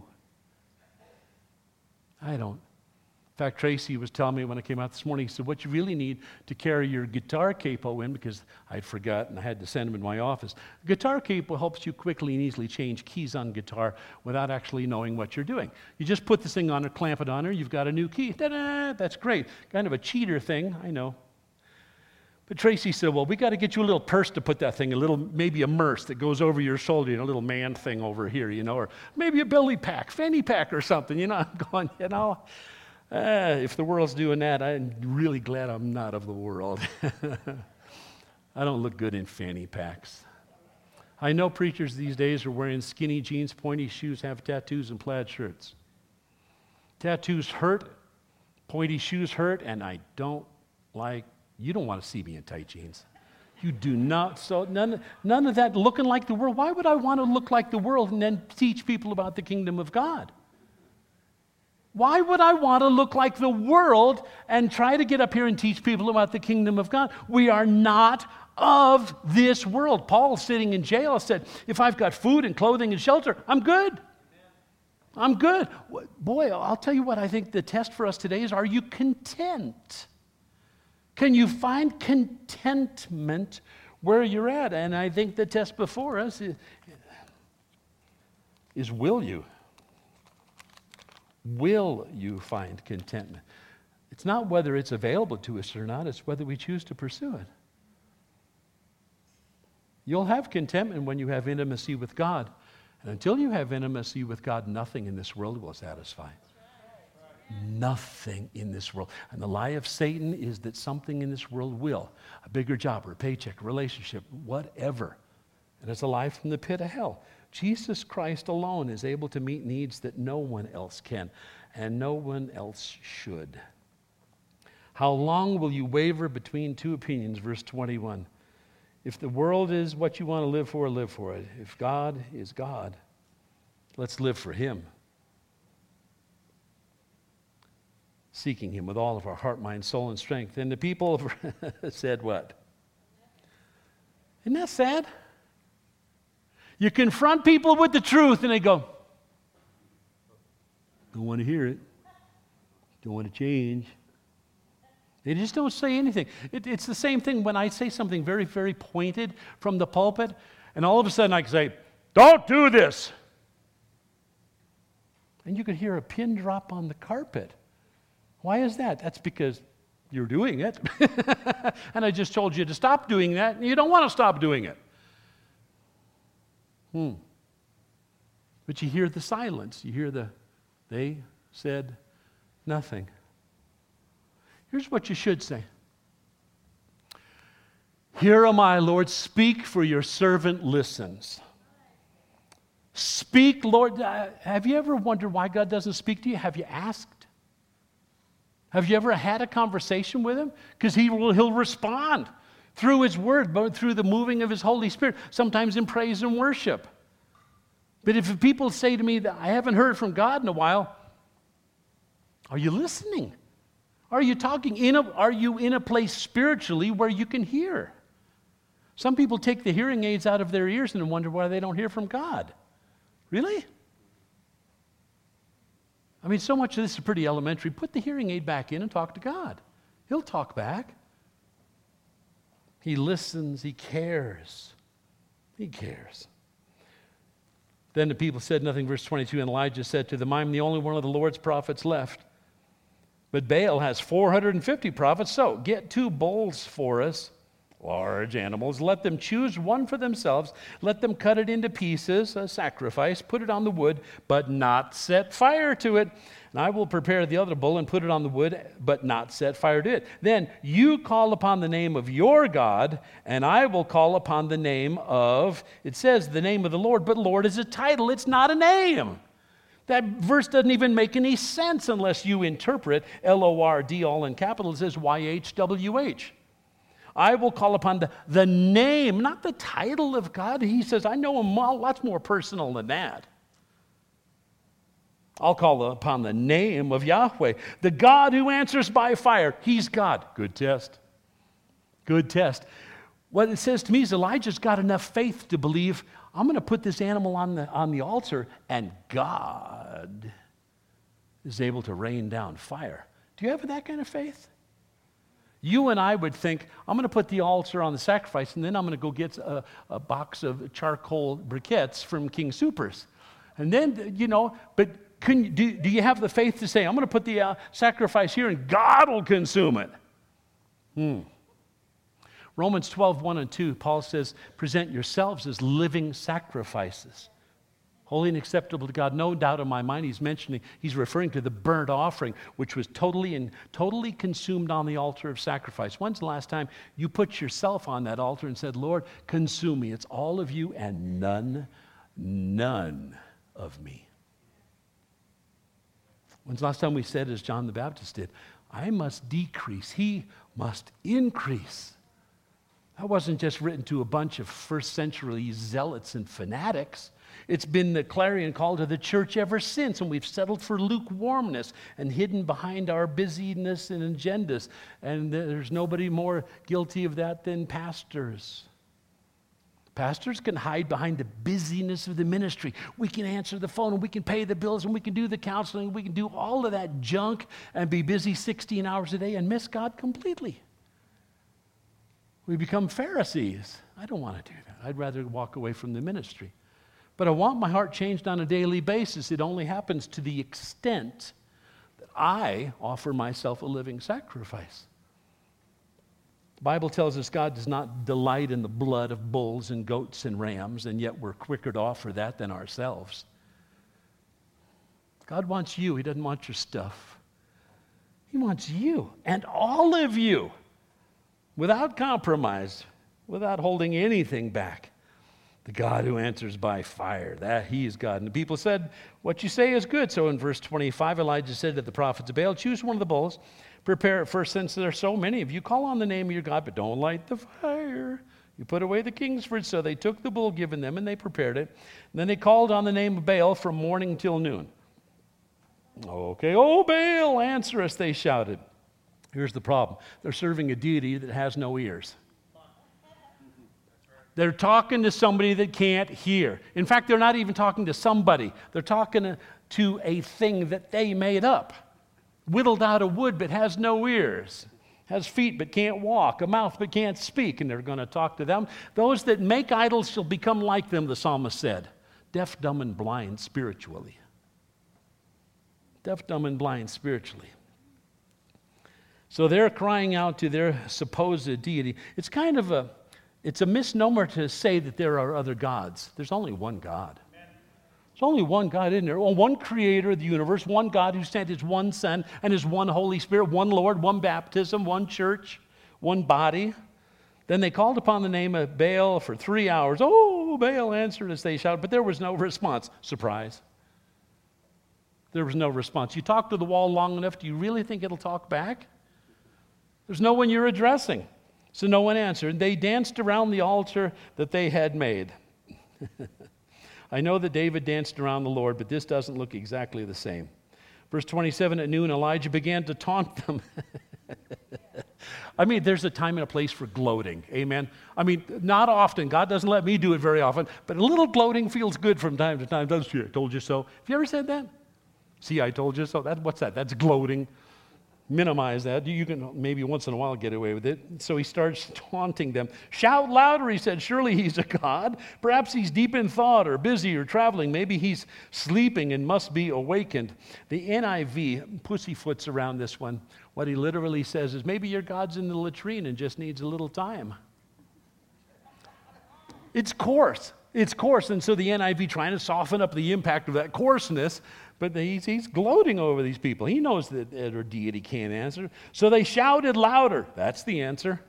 I don't. In fact, Tracy was telling me when I came out this morning, he said, what you really need to carry your guitar capo in, because I'd forgotten, I had to send him in my office. Guitar capo helps you quickly and easily change keys on guitar without actually knowing what you're doing. You just put this thing on or clamp it on her, you've got a new key. Ta-da! That's great. Kind of a cheater thing, I know. But Tracy said, well, we got to get you a little purse to put that thing, a little, maybe a merce that goes over your shoulder, and a little man thing over here, you know, or maybe a belly pack, fanny pack or something, you know. I'm going, you know. Uh, if the world's doing that, I'm really glad I'm not of the world. I don't look good in fanny packs. I know preachers these days are wearing skinny jeans, pointy shoes, have tattoos, and plaid shirts. Tattoos hurt, pointy shoes hurt, and I don't like, you don't want to see me in tight jeans. You do not, so none, none of that looking like the world. Why would I want to look like the world and then teach people about the kingdom of God? Why would I want to look like the world and try to get up here and teach people about the kingdom of God? We are not of this world. Paul, sitting in jail, said, if I've got food and clothing and shelter, I'm good. I'm good. Boy, I'll tell you what, I think the test for us today is, are you content? Can you find contentment where you're at? And I think the test before us is, is will you? Will you find contentment? It's not whether it's available to us or not, it's whether we choose to pursue it. You'll have contentment when you have intimacy with God. And until you have intimacy with God, nothing in this world will satisfy. Nothing in this world. And the lie of Satan is that something in this world will. A bigger job or a paycheck, a relationship, whatever. And it's a lie from the pit of hell. Jesus Christ alone is able to meet needs that no one else can, and no one else should. How long will you waver between two opinions? Verse twenty-one. If the world is what you want to live for, live for it. If God is God, let's live for Him. Seeking Him with all of our heart, mind, soul, and strength. And the people said what? Isn't that sad? You confront people with the truth and they go, don't want to hear it. Don't want to change. They just don't say anything. It, it's the same thing when I say something very, very pointed from the pulpit, and all of a sudden I can say, don't do this. And you could hear a pin drop on the carpet. Why is that? That's because you're doing it. And I just told you to stop doing that, and you don't want to stop doing it. Hmm. But you hear the silence. You hear the, they said nothing. Here's what you should say. Here am I, Lord, speak, for your servant listens. Speak, Lord. Uh, have you ever wondered why God doesn't speak to you? Have you asked? Have you ever had a conversation with him? Because he will, he'll respond through his word, but through the moving of his Holy Spirit, sometimes in praise and worship. But if people say to me that I haven't heard from God in a while, are you listening? Are you talking in a, are you in a place spiritually where you can hear? Some people take the hearing aids out of their ears and wonder why they don't hear from God. Really? I mean, so much of this is pretty elementary. Put the hearing aid back in and talk to God. He'll talk back. He listens. He cares. He cares. Then the people said nothing. Verse twenty-two, and Elijah said to them, I'm the only one of the Lord's prophets left. But Baal has four hundred fifty prophets, so get two bulls for us, large animals. Let them choose one for themselves. Let them cut it into pieces, a sacrifice, put it on the wood, but not set fire to it. And I will prepare the other bull and put it on the wood, but not set fire to it. Then you call upon the name of your God, and I will call upon the name of, it says the name of the Lord, but Lord is a title, it's not a name. That verse doesn't even make any sense unless you interpret L O R D, all in capital. It says Y H W H. I will call upon the, the name, not the title of God. He says, I know him lots more personal than that. I'll call upon the name of Yahweh, the God who answers by fire. He's God. Good test. Good test. What it says to me is Elijah's got enough faith to believe, I'm going to put this animal on the, on the altar, and God is able to rain down fire. Do you have that kind of faith? You and I would think, I'm going to put the altar on the sacrifice, and then I'm going to go get a, a box of charcoal briquettes from King Soopers. And then, you know, but can you, do, do you have the faith to say, I'm going to put the uh, sacrifice here, and God will consume it? Hmm. Romans twelve, one and two, Paul says, present yourselves as living sacrifices, holy and acceptable to God. No doubt in my mind he's mentioning, he's referring to the burnt offering, which was totally and totally consumed on the altar of sacrifice. When's the last time you put yourself on that altar and said, Lord, consume me. It's all of you and none, none of me. When's the last time we said, as John the Baptist did, I must decrease, he must increase. That wasn't just written to a bunch of first century zealots and fanatics. It's been the clarion call to the church ever since, and we've settled for lukewarmness and hidden behind our busyness and agendas. And there's nobody more guilty of that than pastors. Pastors can hide behind the busyness of the ministry. We can answer the phone, and we can pay the bills, and we can do the counseling, and we can do all of that junk and be busy sixteen hours a day and miss God completely. We become Pharisees. I don't want to do that. I'd rather walk away from the ministry. But I want my heart changed on a daily basis. It only happens to the extent that I offer myself a living sacrifice. The Bible tells us God does not delight in the blood of bulls and goats and rams, and yet we're quicker to offer that than ourselves. God wants you. He doesn't want your stuff. He wants you and all of you. Without compromise, without holding anything back. The God who answers by fire, that he is God. And the people said, what you say is good. So in verse twenty-five, Elijah said to the prophets of Baal, choose one of the bulls, prepare it first, since there are so many of you. Call on the name of your God, but don't light the fire. You put away the king's fruit. So they took the bull given them, and they prepared it. And then they called on the name of Baal from morning till noon. Okay, oh Baal, answer us, they shouted. Here's the problem. They're serving a deity that has no ears. They're talking to somebody that can't hear. In fact, they're not even talking to somebody. They're talking to a thing that they made up, whittled out of wood but has no ears. has feet but can't walk, a mouth but can't speak, and they're going to talk to them. Those that make idols shall become like them, the psalmist said. Deaf, dumb, and blind spiritually. Deaf, dumb, and blind spiritually. So they're crying out to their supposed deity. It's kind of a, it's a misnomer to say that there are other gods. There's only one God. There's only one God, isn't there? Well, one creator of the universe, one God who sent his one Son and his one Holy Spirit, one Lord, one baptism, one church, one body. Then they called upon the name of Baal for three hours. Oh, Baal answered as they shouted, but there was no response. Surprise. There was no response. You talk to the wall long enough, do you really think it'll talk back? There's no one you're addressing. So no one answered. They danced around the altar that they had made. I know that David danced around the Lord, but this doesn't look exactly the same. Verse twenty-seven, at noon, Elijah began to taunt them. I mean, there's a time and a place for gloating. Amen. I mean, not often. God doesn't let me do it very often, but a little gloating feels good from time to time, doesn't it? I told you so. Have you ever said that? See, I told you so. That, what's that? That's gloating. Minimize that. You can maybe once in a while get away with it. So he starts taunting them. Shout louder, he said. Surely he's a god. Perhaps he's deep in thought or busy or traveling. Maybe he's sleeping and must be awakened. The N I V pussyfoots around this one. What he literally says is, maybe your God's in the latrine and just needs a little time. It's coarse. It's coarse. And so the N I V trying to soften up the impact of that coarseness, but he's, he's gloating over these people. He knows that their deity can't answer. So they shouted louder. That's the answer.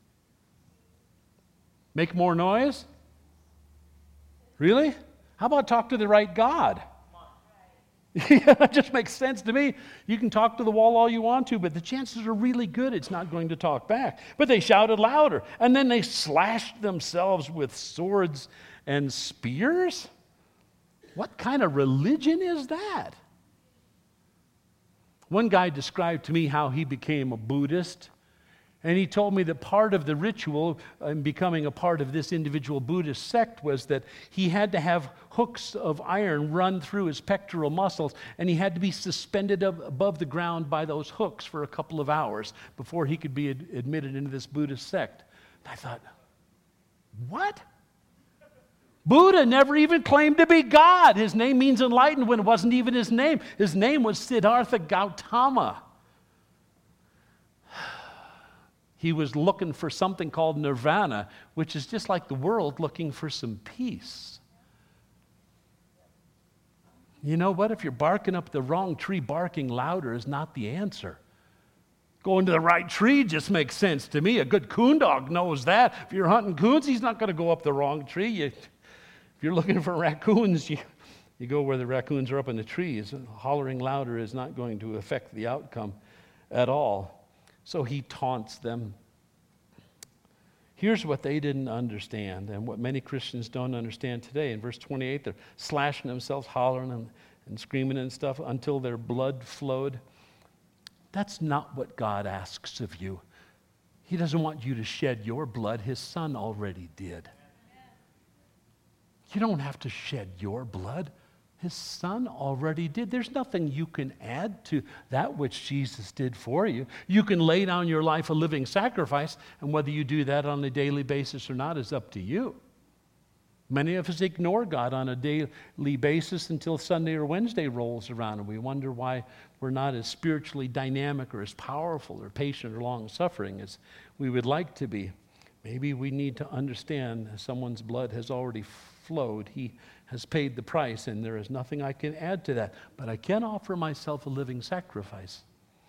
Make more noise? Really? How about talk to the right God? Yeah, that just makes sense to me. You can talk to the wall all you want to, but the chances are really good it's not going to talk back. But they shouted louder, and then they slashed themselves with swords and spears? What kind of religion is that? One guy described to me how he became a Buddhist, and he told me that part of the ritual in becoming a part of this individual Buddhist sect was that he had to have hooks of iron run through his pectoral muscles, and he had to be suspended up above the ground by those hooks for a couple of hours before he could be ad- admitted into this Buddhist sect. And I thought, what? Buddha never even claimed to be God. His name means enlightened when it wasn't even his name. His name was Siddhartha Gautama. He was looking for something called nirvana, which is just like the world looking for some peace. You know what? If you're barking up the wrong tree, barking louder is not the answer. Going to the right tree just makes sense to me. A good coon dog knows that. If you're hunting coons, he's not going to go up the wrong tree. You, if you're looking for raccoons, you, you go where the raccoons are up in the trees. Hollering louder is not going to affect the outcome at all. So he taunts them. Here's what they didn't understand, and what many Christians don't understand today. In verse twenty-eight, they're slashing themselves, hollering and, and screaming and stuff until their blood flowed. That's not what God asks of you. He doesn't want you to shed your blood. His Son already did. You don't have to shed your blood. His Son already did. There's nothing you can add to that which Jesus did for you. You can lay down your life a living sacrifice, and whether you do that on a daily basis or not is up to you. Many of us ignore God on a daily basis until Sunday or Wednesday rolls around, and we wonder why we're not as spiritually dynamic or as powerful or patient or long-suffering as we would like to be. Maybe we need to understand someone's blood has already flowed. He has paid the price, and there is nothing I can add to that. But I can offer myself a living sacrifice.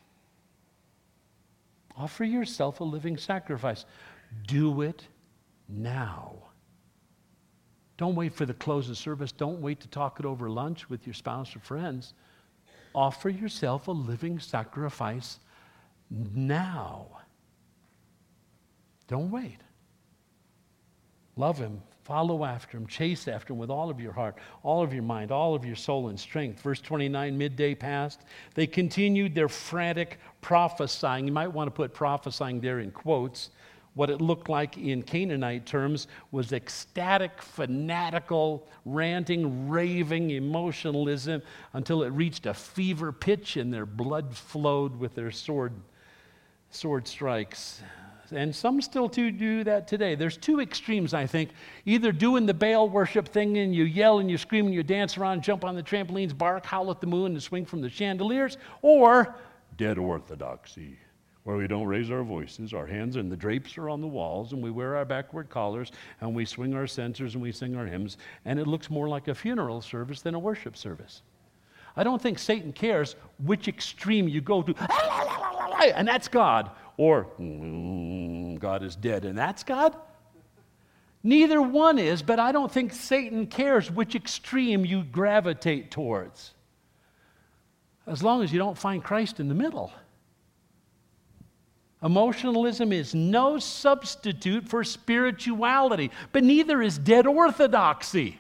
Offer yourself a living sacrifice. Do it now. Don't wait for the close of service. Don't wait to talk it over lunch with your spouse or friends. Offer yourself a living sacrifice now. Don't wait. Love Him. Follow after Him. Chase after Him with all of your heart, all of your mind, all of your soul and strength. Verse twenty-nine, midday passed. They continued their frantic prophesying. You might want to put prophesying there in quotes. What it looked like in Canaanite terms was ecstatic, fanatical, ranting, raving emotionalism until it reached a fever pitch and their blood flowed with their sword sword strikes. And some still to do that today. There's two extremes, I think. Either doing the Baal worship thing and you yell and you scream and you dance around, jump on the trampolines, bark, howl at the moon, and swing from the chandeliers, or dead orthodoxy, where we don't raise our voices, our hands and the drapes are on the walls, and we wear our backward collars, and we swing our censers and we sing our hymns, and it looks more like a funeral service than a worship service. I don't think Satan cares which extreme you go to, and that's God, or mm, God is dead, and that's God. Neither one is, but I don't think Satan cares which extreme you gravitate towards, as long as you don't find Christ in the middle. Emotionalism is no substitute for spirituality, but neither is dead orthodoxy.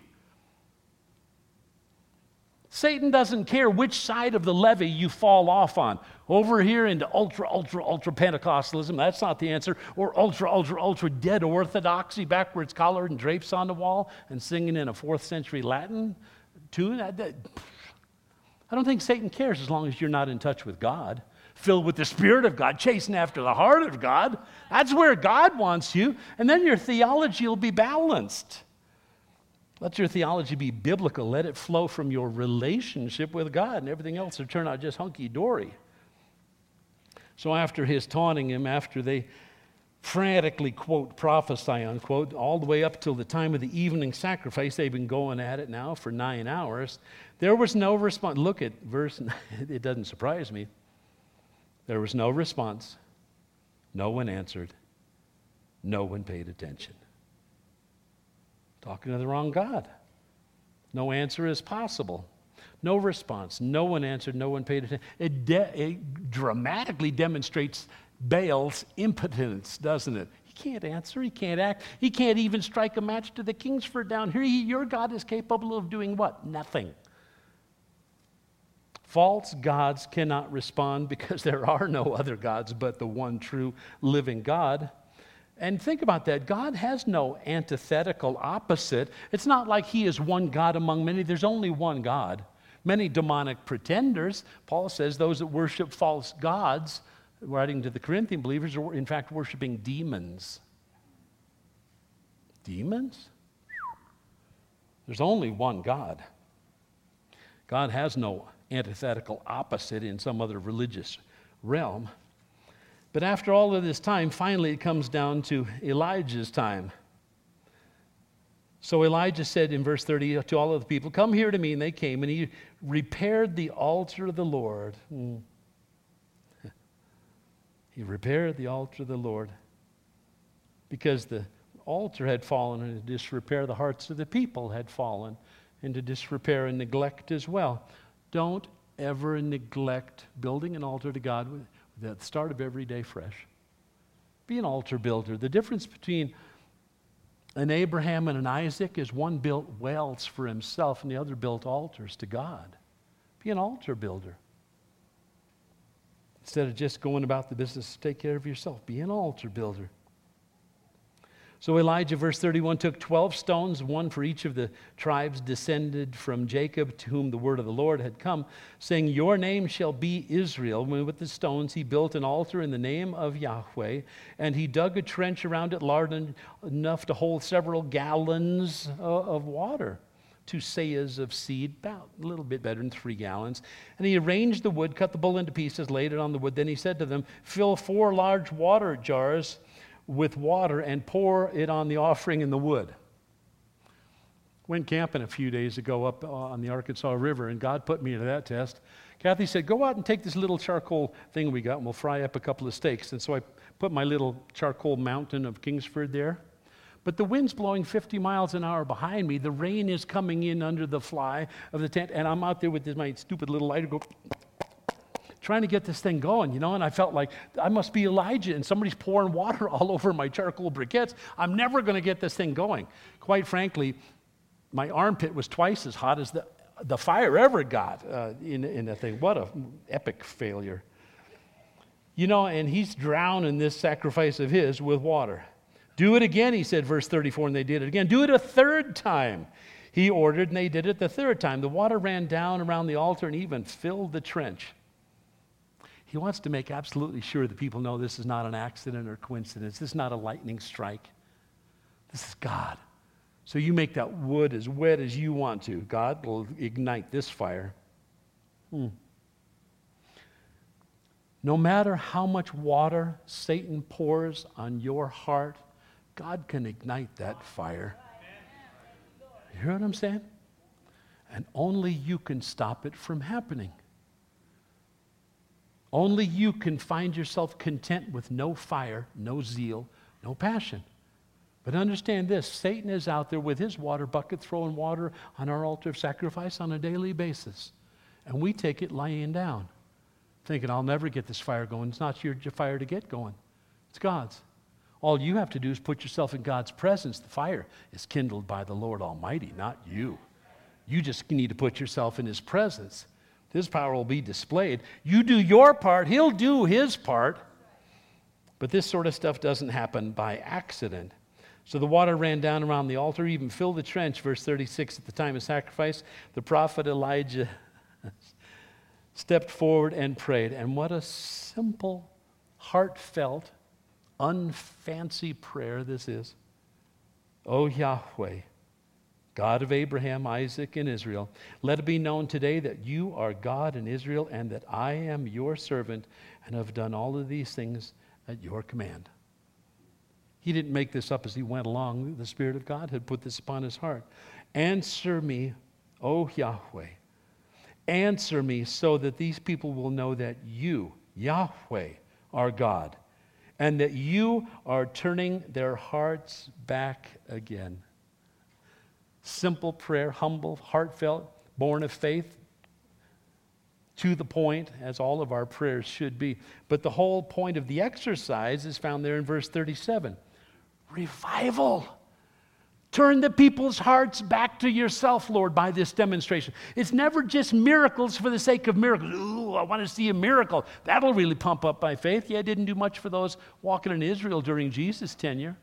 Satan doesn't care which side of the levee you fall off on. Over here into ultra, ultra, ultra Pentecostalism, that's not the answer. Or ultra, ultra, ultra dead orthodoxy, backwards collar and drapes on the wall, and singing in a fourth century Latin tune. I don't think Satan cares as long as you're not in touch with God, filled with the Spirit of God, chasing after the heart of God. That's where God wants you. And then your theology will be balanced. Let your theology be biblical. Let it flow from your relationship with God, and everything else will turn out just hunky-dory. So after his taunting him, after they frantically, quote, prophesy, unquote, all the way up till the time of the evening sacrifice, they've been going at it now for nine hours, there was no response. Look at verse, it doesn't surprise me. There was no response. No one answered. No one paid attention. Talking to the wrong God. No answer is possible. No response. No one answered. No one paid attention. It, de- it dramatically demonstrates Baal's impotence, doesn't it? He can't answer. He can't act. He can't even strike a match to the Kingsford down here. He, your God is capable of doing what? Nothing. False gods cannot respond because there are no other gods but the one true living God. And think about that. God has no antithetical opposite. It's not like he is one God among many. There's only one God. Many demonic pretenders, Paul says, those that worship false gods, writing to the Corinthian believers, are in fact worshiping demons. Demons? There's only one God. God has no antithetical opposite in some other religious realm. But after all of this time, finally it comes down to Elijah's time. So Elijah said in verse thirty to all of the people, "Come here to me," and they came, and he repaired the altar of the Lord. Hmm. He repaired the altar of the Lord because the altar had fallen into disrepair. The hearts of the people had fallen into disrepair and neglect as well. Don't ever neglect building an altar to God at the start of every day fresh. Be an altar builder. The difference between an Abraham and an Isaac is one built wells for himself and the other built altars to God. Be an altar builder. Instead of just going about the business to take care of yourself, be an altar builder. So Elijah, verse thirty-one, took twelve stones, one for each of the tribes descended from Jacob, to whom the word of the Lord had come, saying, "Your name shall be Israel." And with the stones he built an altar in the name of Yahweh, and he dug a trench around it large enough to hold several gallons of water. Two seahs of seed, about a little bit better than three gallons. And he arranged the wood, cut the bull into pieces, laid it on the wood. Then he said to them, "Fill four large water jars with water and pour it on the offering in the wood." Went camping a few days ago up on the Arkansas River, and God put me to that test. Kathy said, "Go out and take this little charcoal thing we got, and we'll fry up a couple of steaks." And so I put my little charcoal mountain of Kingsford there. But the wind's blowing fifty miles an hour behind me. The rain is coming in under the fly of the tent, and I'm out there with this, my stupid little lighter go trying to get this thing going, you know, and I felt like I must be Elijah, and somebody's pouring water all over my charcoal briquettes. I'm never going to get this thing going. Quite frankly, my armpit was twice as hot as the, the fire ever got uh, in, in that thing. What an epic failure. You know, and he's drowning this sacrifice of his with water. "Do it again," he said, verse thirty-four, and they did it again. "Do it a third time," he ordered, and they did it the third time. The water ran down around the altar and even filled the trench. He wants to make absolutely sure that people know this is not an accident or coincidence. This is not a lightning strike. This is God. So you make that wood as wet as you want to. God will ignite this fire. Hmm. No matter how much water Satan pours on your heart, God can ignite that fire. You hear what I'm saying? And only you can stop it from happening. Only you can find yourself content with no fire, no zeal, no passion. But understand this, Satan is out there with his water bucket throwing water on our altar of sacrifice on a daily basis. And we take it lying down, thinking, I'll never get this fire going. It's not your fire to get going. It's God's. All you have to do is put yourself in God's presence. The fire is kindled by the Lord Almighty, not you. You just need to put yourself in His presence. His power will be displayed. You do your part, He'll do His part. But this sort of stuff doesn't happen by accident. So the water ran down around the altar, even filled the trench, verse thirty-six, at the time of sacrifice. The prophet Elijah stepped forward and prayed. And what a simple, heartfelt, unfancy prayer this is. O Yahweh, God of Abraham, Isaac, and Israel, let it be known today that you are God in Israel and that I am your servant and have done all of these things at your command. He didn't make this up as he went along. The Spirit of God had put this upon his heart. Answer me, O Yahweh. Answer me so that these people will know that you, Yahweh, are God, and that you are turning their hearts back again. Simple prayer, humble, heartfelt, born of faith, to the point, as all of our prayers should be. But the whole point of the exercise is found there in verse thirty-seven. Revival. Turn the people's hearts back to yourself, Lord, by this demonstration. It's never just miracles for the sake of miracles. Ooh, I want to see a miracle. That'll really pump up my faith. Yeah, it didn't do much for those walking in Israel during Jesus' tenure.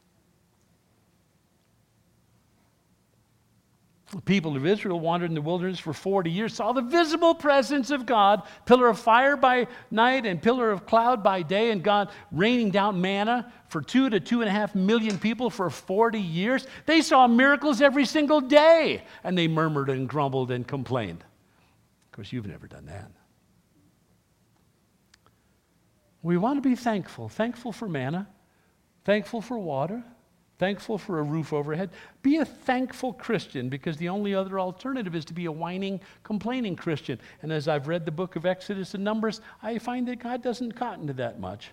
The people of Israel wandered in the wilderness for forty years, saw the visible presence of God, pillar of fire by night and pillar of cloud by day, and God raining down manna for two to two and a half million people for forty years. They saw miracles every single day, and they murmured and grumbled and complained. Of course, you've never done that. We want to be thankful, thankful for manna, thankful for water, thankful for a roof overhead. Be a thankful Christian, because the only other alternative is to be a whining, complaining Christian. And as I've read the book of Exodus and Numbers, I find that God doesn't cotton to that much.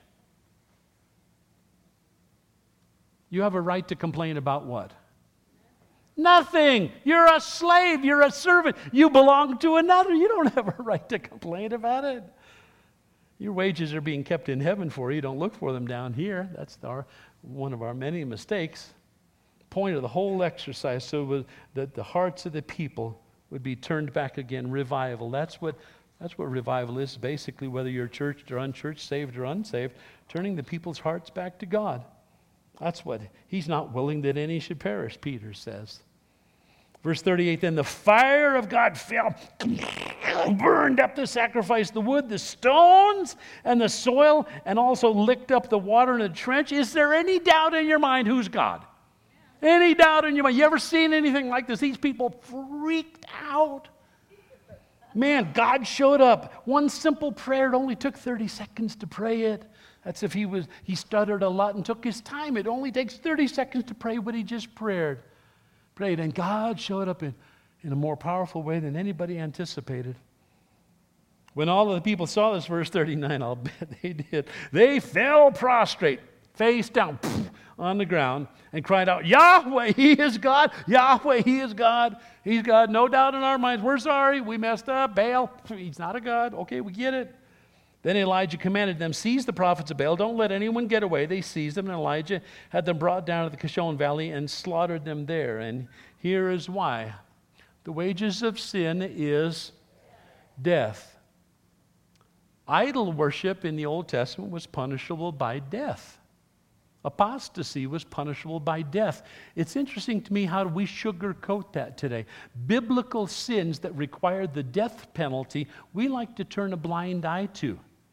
You have a right to complain about what? Nothing. You're a slave. You're a servant. You belong to another. You don't have a right to complain about it. Your wages are being kept in heaven for you. Don't look for them down here. That's our one of our many mistakes. Point of the whole exercise so that the hearts of the people would be turned back again. Revival. That's what that's what revival is. Basically, whether you're churched or unchurched, saved or unsaved, turning the people's hearts back to God. That's what He's not willing that any should perish, Peter says. Verse thirty-eight, then the fire of God fell, burned up the sacrifice, the wood, the stones, and the soil, and also licked up the water in the trench. Is there any doubt in your mind who's God? Yeah. Any doubt in your mind? You ever seen anything like this? These people freaked out. Man, God showed up. One simple prayer, it only took thirty seconds to pray it. That's if he was he stuttered a lot and took his time. It only takes thirty seconds to pray what he just prayed. Prayed, and God showed up in, in a more powerful way than anybody anticipated. When all of the people saw this, verse thirty-nine, I'll bet they did. They fell prostrate, face down, on the ground, and cried out, Yahweh, He is God. Yahweh, He is God. He's God. No doubt in our minds. We're sorry. We messed up. Baal, He's not a God. Okay, we get it. Then Elijah commanded them, seize the prophets of Baal. Don't let anyone get away. They seized them, and Elijah had them brought down to the Kishon Valley and slaughtered them there. And here is why. The wages of sin is death. Idol worship in the Old Testament was punishable by death. Apostasy was punishable by death. It's interesting to me how we sugarcoat that today. Biblical sins that require the death penalty, we like to turn a blind eye to.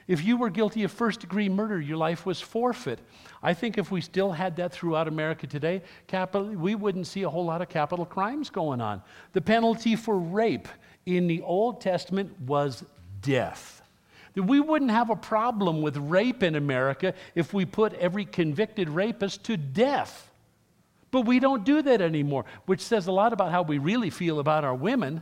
If you were guilty of first-degree murder, your life was forfeit. I think if we still had that throughout America today, capital, we wouldn't see a whole lot of capital crimes going on. The penalty for rape in the Old Testament was death. We wouldn't have a problem with rape in America if we put every convicted rapist to death. But we don't do that anymore, which says a lot about how we really feel about our women.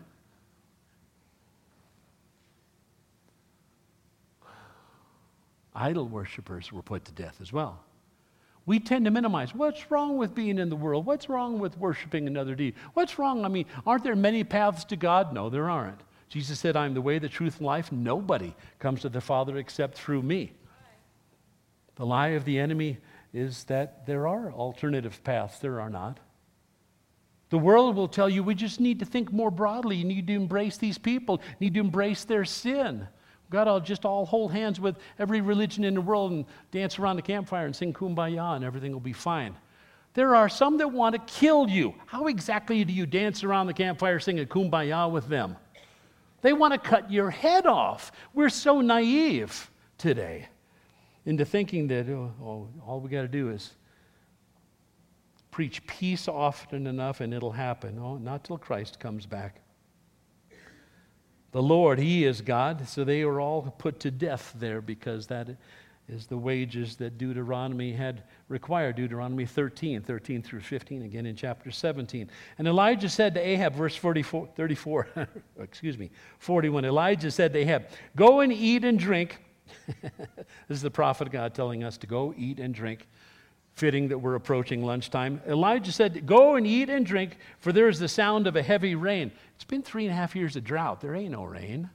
Idol worshipers were put to death as well. We tend to minimize, what's wrong with being in the world? What's wrong with worshiping another deity? What's wrong? I mean, aren't there many paths to God? No, there aren't. Jesus said, I'm the way, the truth, and life. Nobody comes to the Father except through me. The lie of the enemy is that there are alternative paths. There are not. The world will tell you we just need to think more broadly. You need to embrace these people. You need to embrace their sin. God, I'll just all hold hands with every religion in the world and dance around the campfire and sing Kumbaya and everything will be fine. There are some that want to kill you. How exactly do you dance around the campfire singing Kumbaya with them? They want to cut your head off. We're so naive today into thinking that oh, oh, all we got to do is preach peace often enough and it'll happen. Oh, not till Christ comes back. The Lord, He is God, so they were all put to death there because that is the wages that Deuteronomy had required. Deuteronomy thirteen, thirteen through fifteen, again in chapter seventeen. And Elijah said to Ahab, verse forty-four, thirty-four, excuse me, forty-one, Elijah said to Ahab, go and eat and drink. This is the prophet of God telling us to go eat and drink. Fitting that we're approaching lunchtime. Elijah said, go and eat and drink, for there is the sound of a heavy rain. It's been three and a half years of drought. There ain't no rain.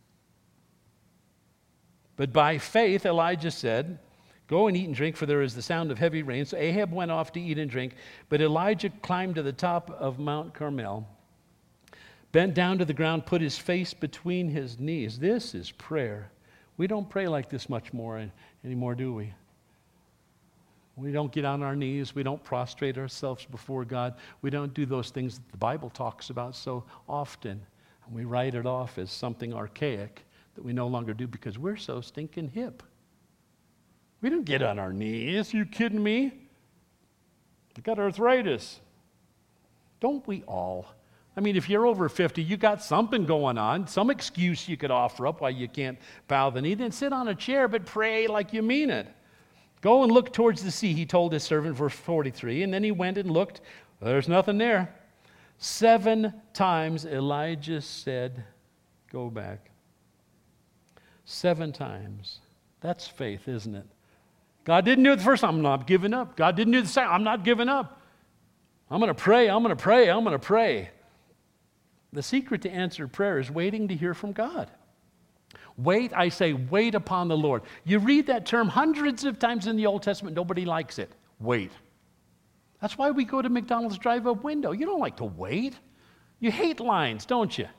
But by faith, Elijah said, go and eat and drink, for there is the sound of heavy rain. So Ahab went off to eat and drink, but Elijah climbed to the top of Mount Carmel, bent down to the ground, put his face between his knees. This is prayer. We don't pray like this much more anymore, do we? We don't get on our knees. We don't prostrate ourselves before God. We don't do those things that the Bible talks about so often. And we write it off as something archaic that we no longer do because we're so stinking hip. We don't get on our knees. Are you kidding me? I got arthritis. Don't we all? I mean, if you're over fifty, you got something going on, some excuse you could offer up why you can't bow the knee. Then sit on a chair, but pray like you mean it. Go and look towards the sea, he told his servant, verse forty-three. And then he went and looked. There's nothing there. Seven times Elijah said, go back. Seven times. That's faith, isn't it? God didn't do it the first time. I'm not giving up. God didn't do it the second. I'm not giving up. I'm going to pray. I'm going to pray. I'm going to pray. The secret to answered prayer is waiting to hear from God. Wait, I say, wait upon the Lord. You read that term hundreds of times in the Old Testament. Nobody likes it. Wait. That's why we go to McDonald's drive-up window. You don't like to wait. You hate lines, don't you?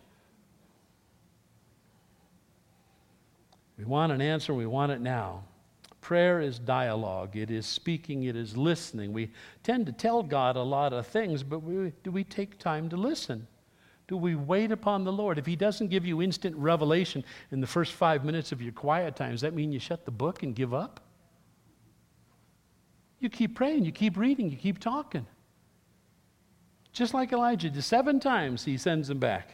We want an answer. We want it now. Prayer is dialogue. It is speaking. It is listening. We tend to tell God a lot of things, but we, do we take time to listen? Do we wait upon the Lord? If He doesn't give you instant revelation in the first five minutes of your quiet time, does that mean you shut the book and give up? You keep praying, you keep reading, you keep talking. Just like Elijah, the seven times he sends them back.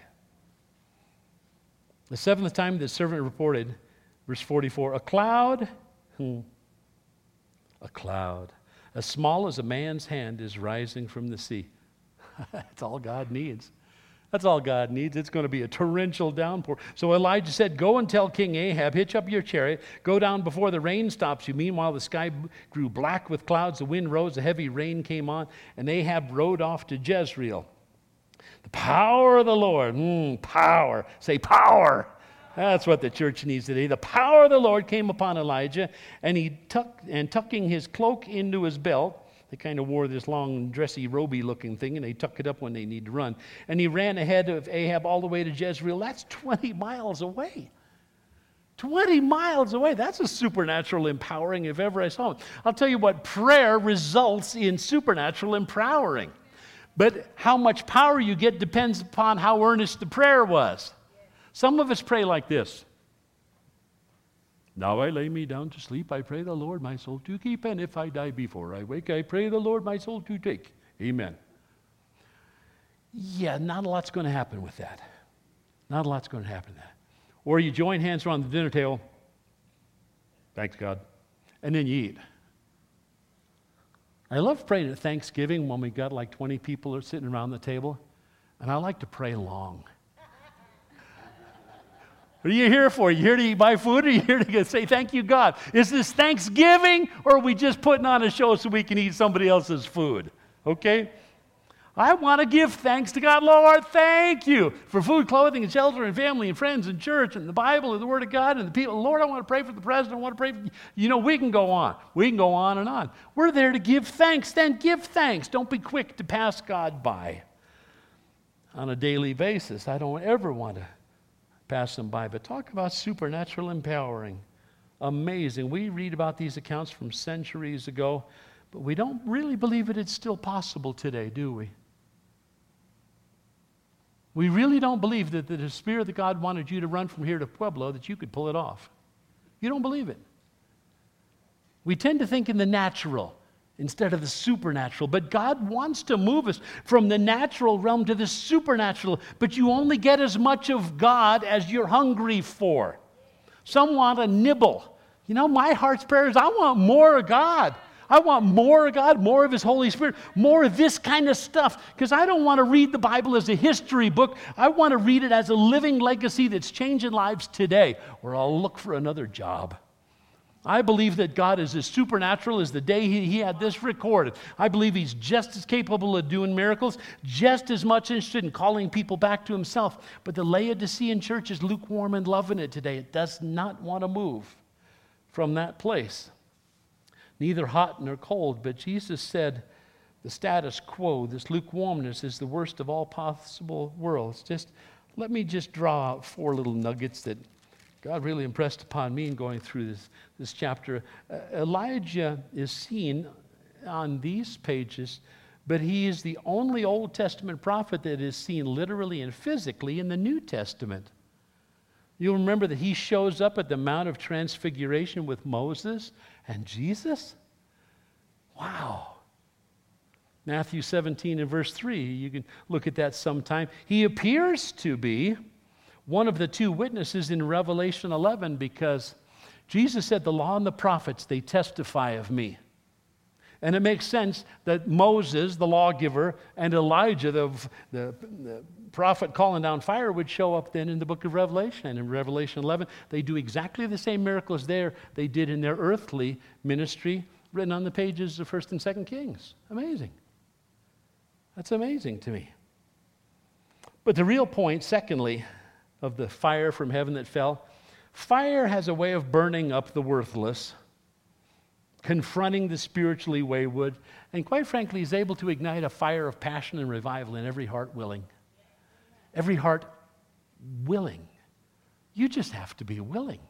The seventh time the servant reported, verse forty-four, a cloud, hmm, a cloud, as small as a man's hand is rising from the sea. That's all God needs. That's all God needs. It's going to be a torrential downpour. So Elijah said, go and tell King Ahab, hitch up your chariot, go down before the rain stops you. Meanwhile, the sky grew black with clouds, the wind rose, a heavy rain came on, and Ahab rode off to Jezreel. The power of the Lord, mm, power. Say power. That's what the church needs today. The power of the Lord came upon Elijah, and he tucked, and tucking his cloak into his belt, they kind of wore this long, dressy, roby-looking thing, and they tuck it up when they need to run. And he ran ahead of Ahab all the way to Jezreel. That's twenty miles away. twenty miles away. That's a supernatural empowering if ever I saw it. I'll tell you what, prayer results in supernatural empowering. But how much power you get depends upon how earnest the prayer was. Some of us pray like this. Now I lay me down to sleep. I pray the Lord my soul to keep. And if I die before I wake, I pray the Lord my soul to take. Amen. Yeah, not a lot's going to happen with that. Not a lot's going to happen with that. Or you join hands around the dinner table. Thanks, God. And then you eat. I love praying at Thanksgiving when we got like twenty people are sitting around the table. And I like to pray long. What are you here for? Are you here to eat my food, or are you here to say thank you, God? Is this Thanksgiving, or are we just putting on a show so we can eat somebody else's food? Okay? I want to give thanks to God. Lord, thank you for food, clothing, and shelter, and family, and friends, and church, and the Bible, and the Word of God, and the people. Lord, I want to pray for the president. I want to pray for you. You know, we can go on. We can go on and on. We're there to give thanks. Then give thanks. Don't be quick to pass God by on a daily basis. I don't ever want to pass them by. But talk about supernatural empowering. Amazing. We read about these accounts from centuries ago, but we don't really believe that it's still possible today, do we? We really don't believe that the Spirit that God wanted you to run from here to Pueblo, that you could pull it off. You don't believe it. We tend to think in the natural instead of the supernatural. But God wants to move us from the natural realm to the supernatural. But you only get as much of God as you're hungry for. Some want a nibble. You know, my heart's prayer is, I want more of God. I want more of God, more of His Holy Spirit, more of this kind of stuff. Because I don't want to read the Bible as a history book. I want to read it as a living legacy that's changing lives today, or I'll look for another job. I believe that God is as supernatural as the day he, he had this recorded. I believe He's just as capable of doing miracles, just as much interested in calling people back to Himself. But the Laodicean church is lukewarm and loving it today. It does not want to move from that place. Neither hot nor cold, but Jesus said the status quo, this lukewarmness, is the worst of all possible worlds. Just let me just draw out four little nuggets that God really impressed upon me in going through this, this chapter. Uh, Elijah is seen on these pages, but he is the only Old Testament prophet that is seen literally and physically in the New Testament. You'll remember that he shows up at the Mount of Transfiguration with Moses and Jesus. Wow. Matthew seventeen and verse three, you can look at that sometime. He appears to be one of the two witnesses in Revelation eleven, because Jesus said, the law and the prophets, they testify of me. And it makes sense that Moses, the lawgiver, and Elijah, the, the, the prophet calling down fire, would show up then in the book of Revelation. And in Revelation eleven, they do exactly the same miracles there they did in their earthly ministry, written on the pages of First and Second Kings. Amazing. That's amazing to me. But the real point, secondly, of the fire from heaven that fell, fire has a way of burning up the worthless, confronting the spiritually wayward, and quite frankly is able to ignite a fire of passion and revival in every heart willing. Every heart willing. You just have to be willing.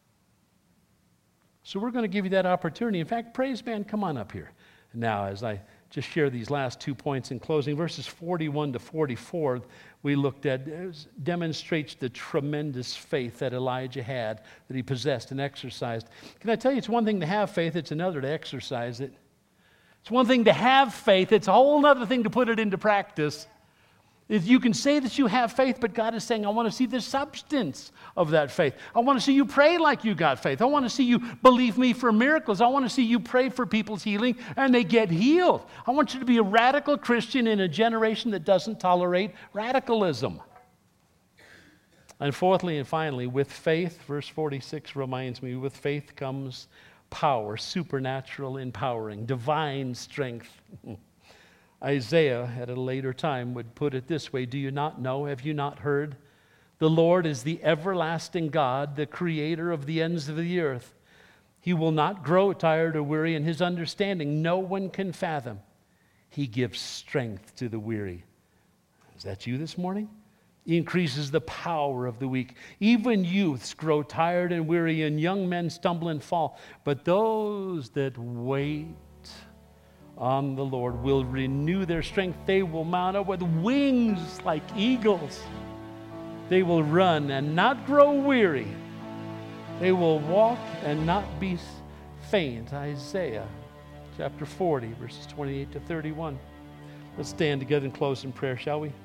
So we're going to give you that opportunity. In fact, praise band, come on up here. Now, as I just share these last two points in closing, verses forty-one to forty-four, we looked at, demonstrates the tremendous faith that Elijah had, that he possessed and exercised. Can I tell you, it's one thing to have faith, it's another to exercise it. It's one thing to have faith, it's a whole other thing to put it into practice. If you can say that you have faith, but God is saying, I want to see the substance of that faith. I want to see you pray like you got faith. I want to see you believe me for miracles. I want to see you pray for people's healing and they get healed. I want you to be a radical Christian in a generation that doesn't tolerate radicalism. And fourthly and finally, with faith, verse forty-six reminds me, with faith comes power, supernatural empowering, divine strength. Isaiah, at a later time, would put it this way, do you not know, have you not heard? The Lord is the everlasting God, the creator of the ends of the earth. He will not grow tired or weary, and His understanding no one can fathom. He gives strength to the weary. Is that you this morning? He increases the power of the weak. Even youths grow tired and weary, and young men stumble and fall. But those that wait on the Lord will renew their strength. They will mount up with wings like eagles. They will run and not grow weary. They will walk and not be faint. Isaiah chapter forty, verses twenty-eight to thirty-one. Let's stand together and close in prayer, shall we?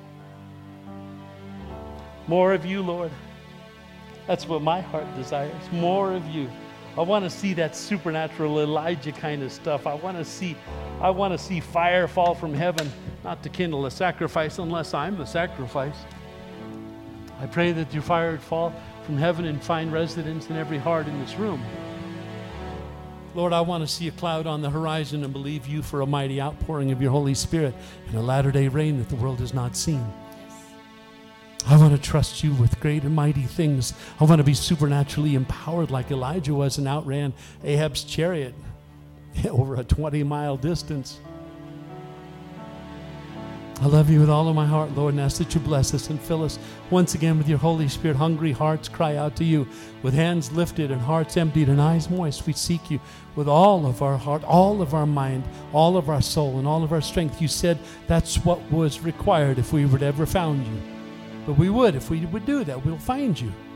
More of you, Lord. That's what my heart desires. More of you. I want to see that supernatural Elijah kind of stuff. I want to see, I want to see fire fall from heaven, not to kindle a sacrifice unless I'm the sacrifice. I pray that your fire would fall from heaven and find residence in every heart in this room. Lord, I want to see a cloud on the horizon and believe you for a mighty outpouring of your Holy Spirit and a latter-day rain that the world has not seen. I want to trust you with great and mighty things. I want to be supernaturally empowered like Elijah was and outran Ahab's chariot over a twenty-mile distance. I love you with all of my heart, Lord, and ask that you bless us and fill us once again with your Holy Spirit. Hungry hearts cry out to you. With hands lifted and hearts emptied and eyes moist, we seek you with all of our heart, all of our mind, all of our soul, and all of our strength. You said that's what was required if we would ever found you. But we would, if we would do that, we'll find you.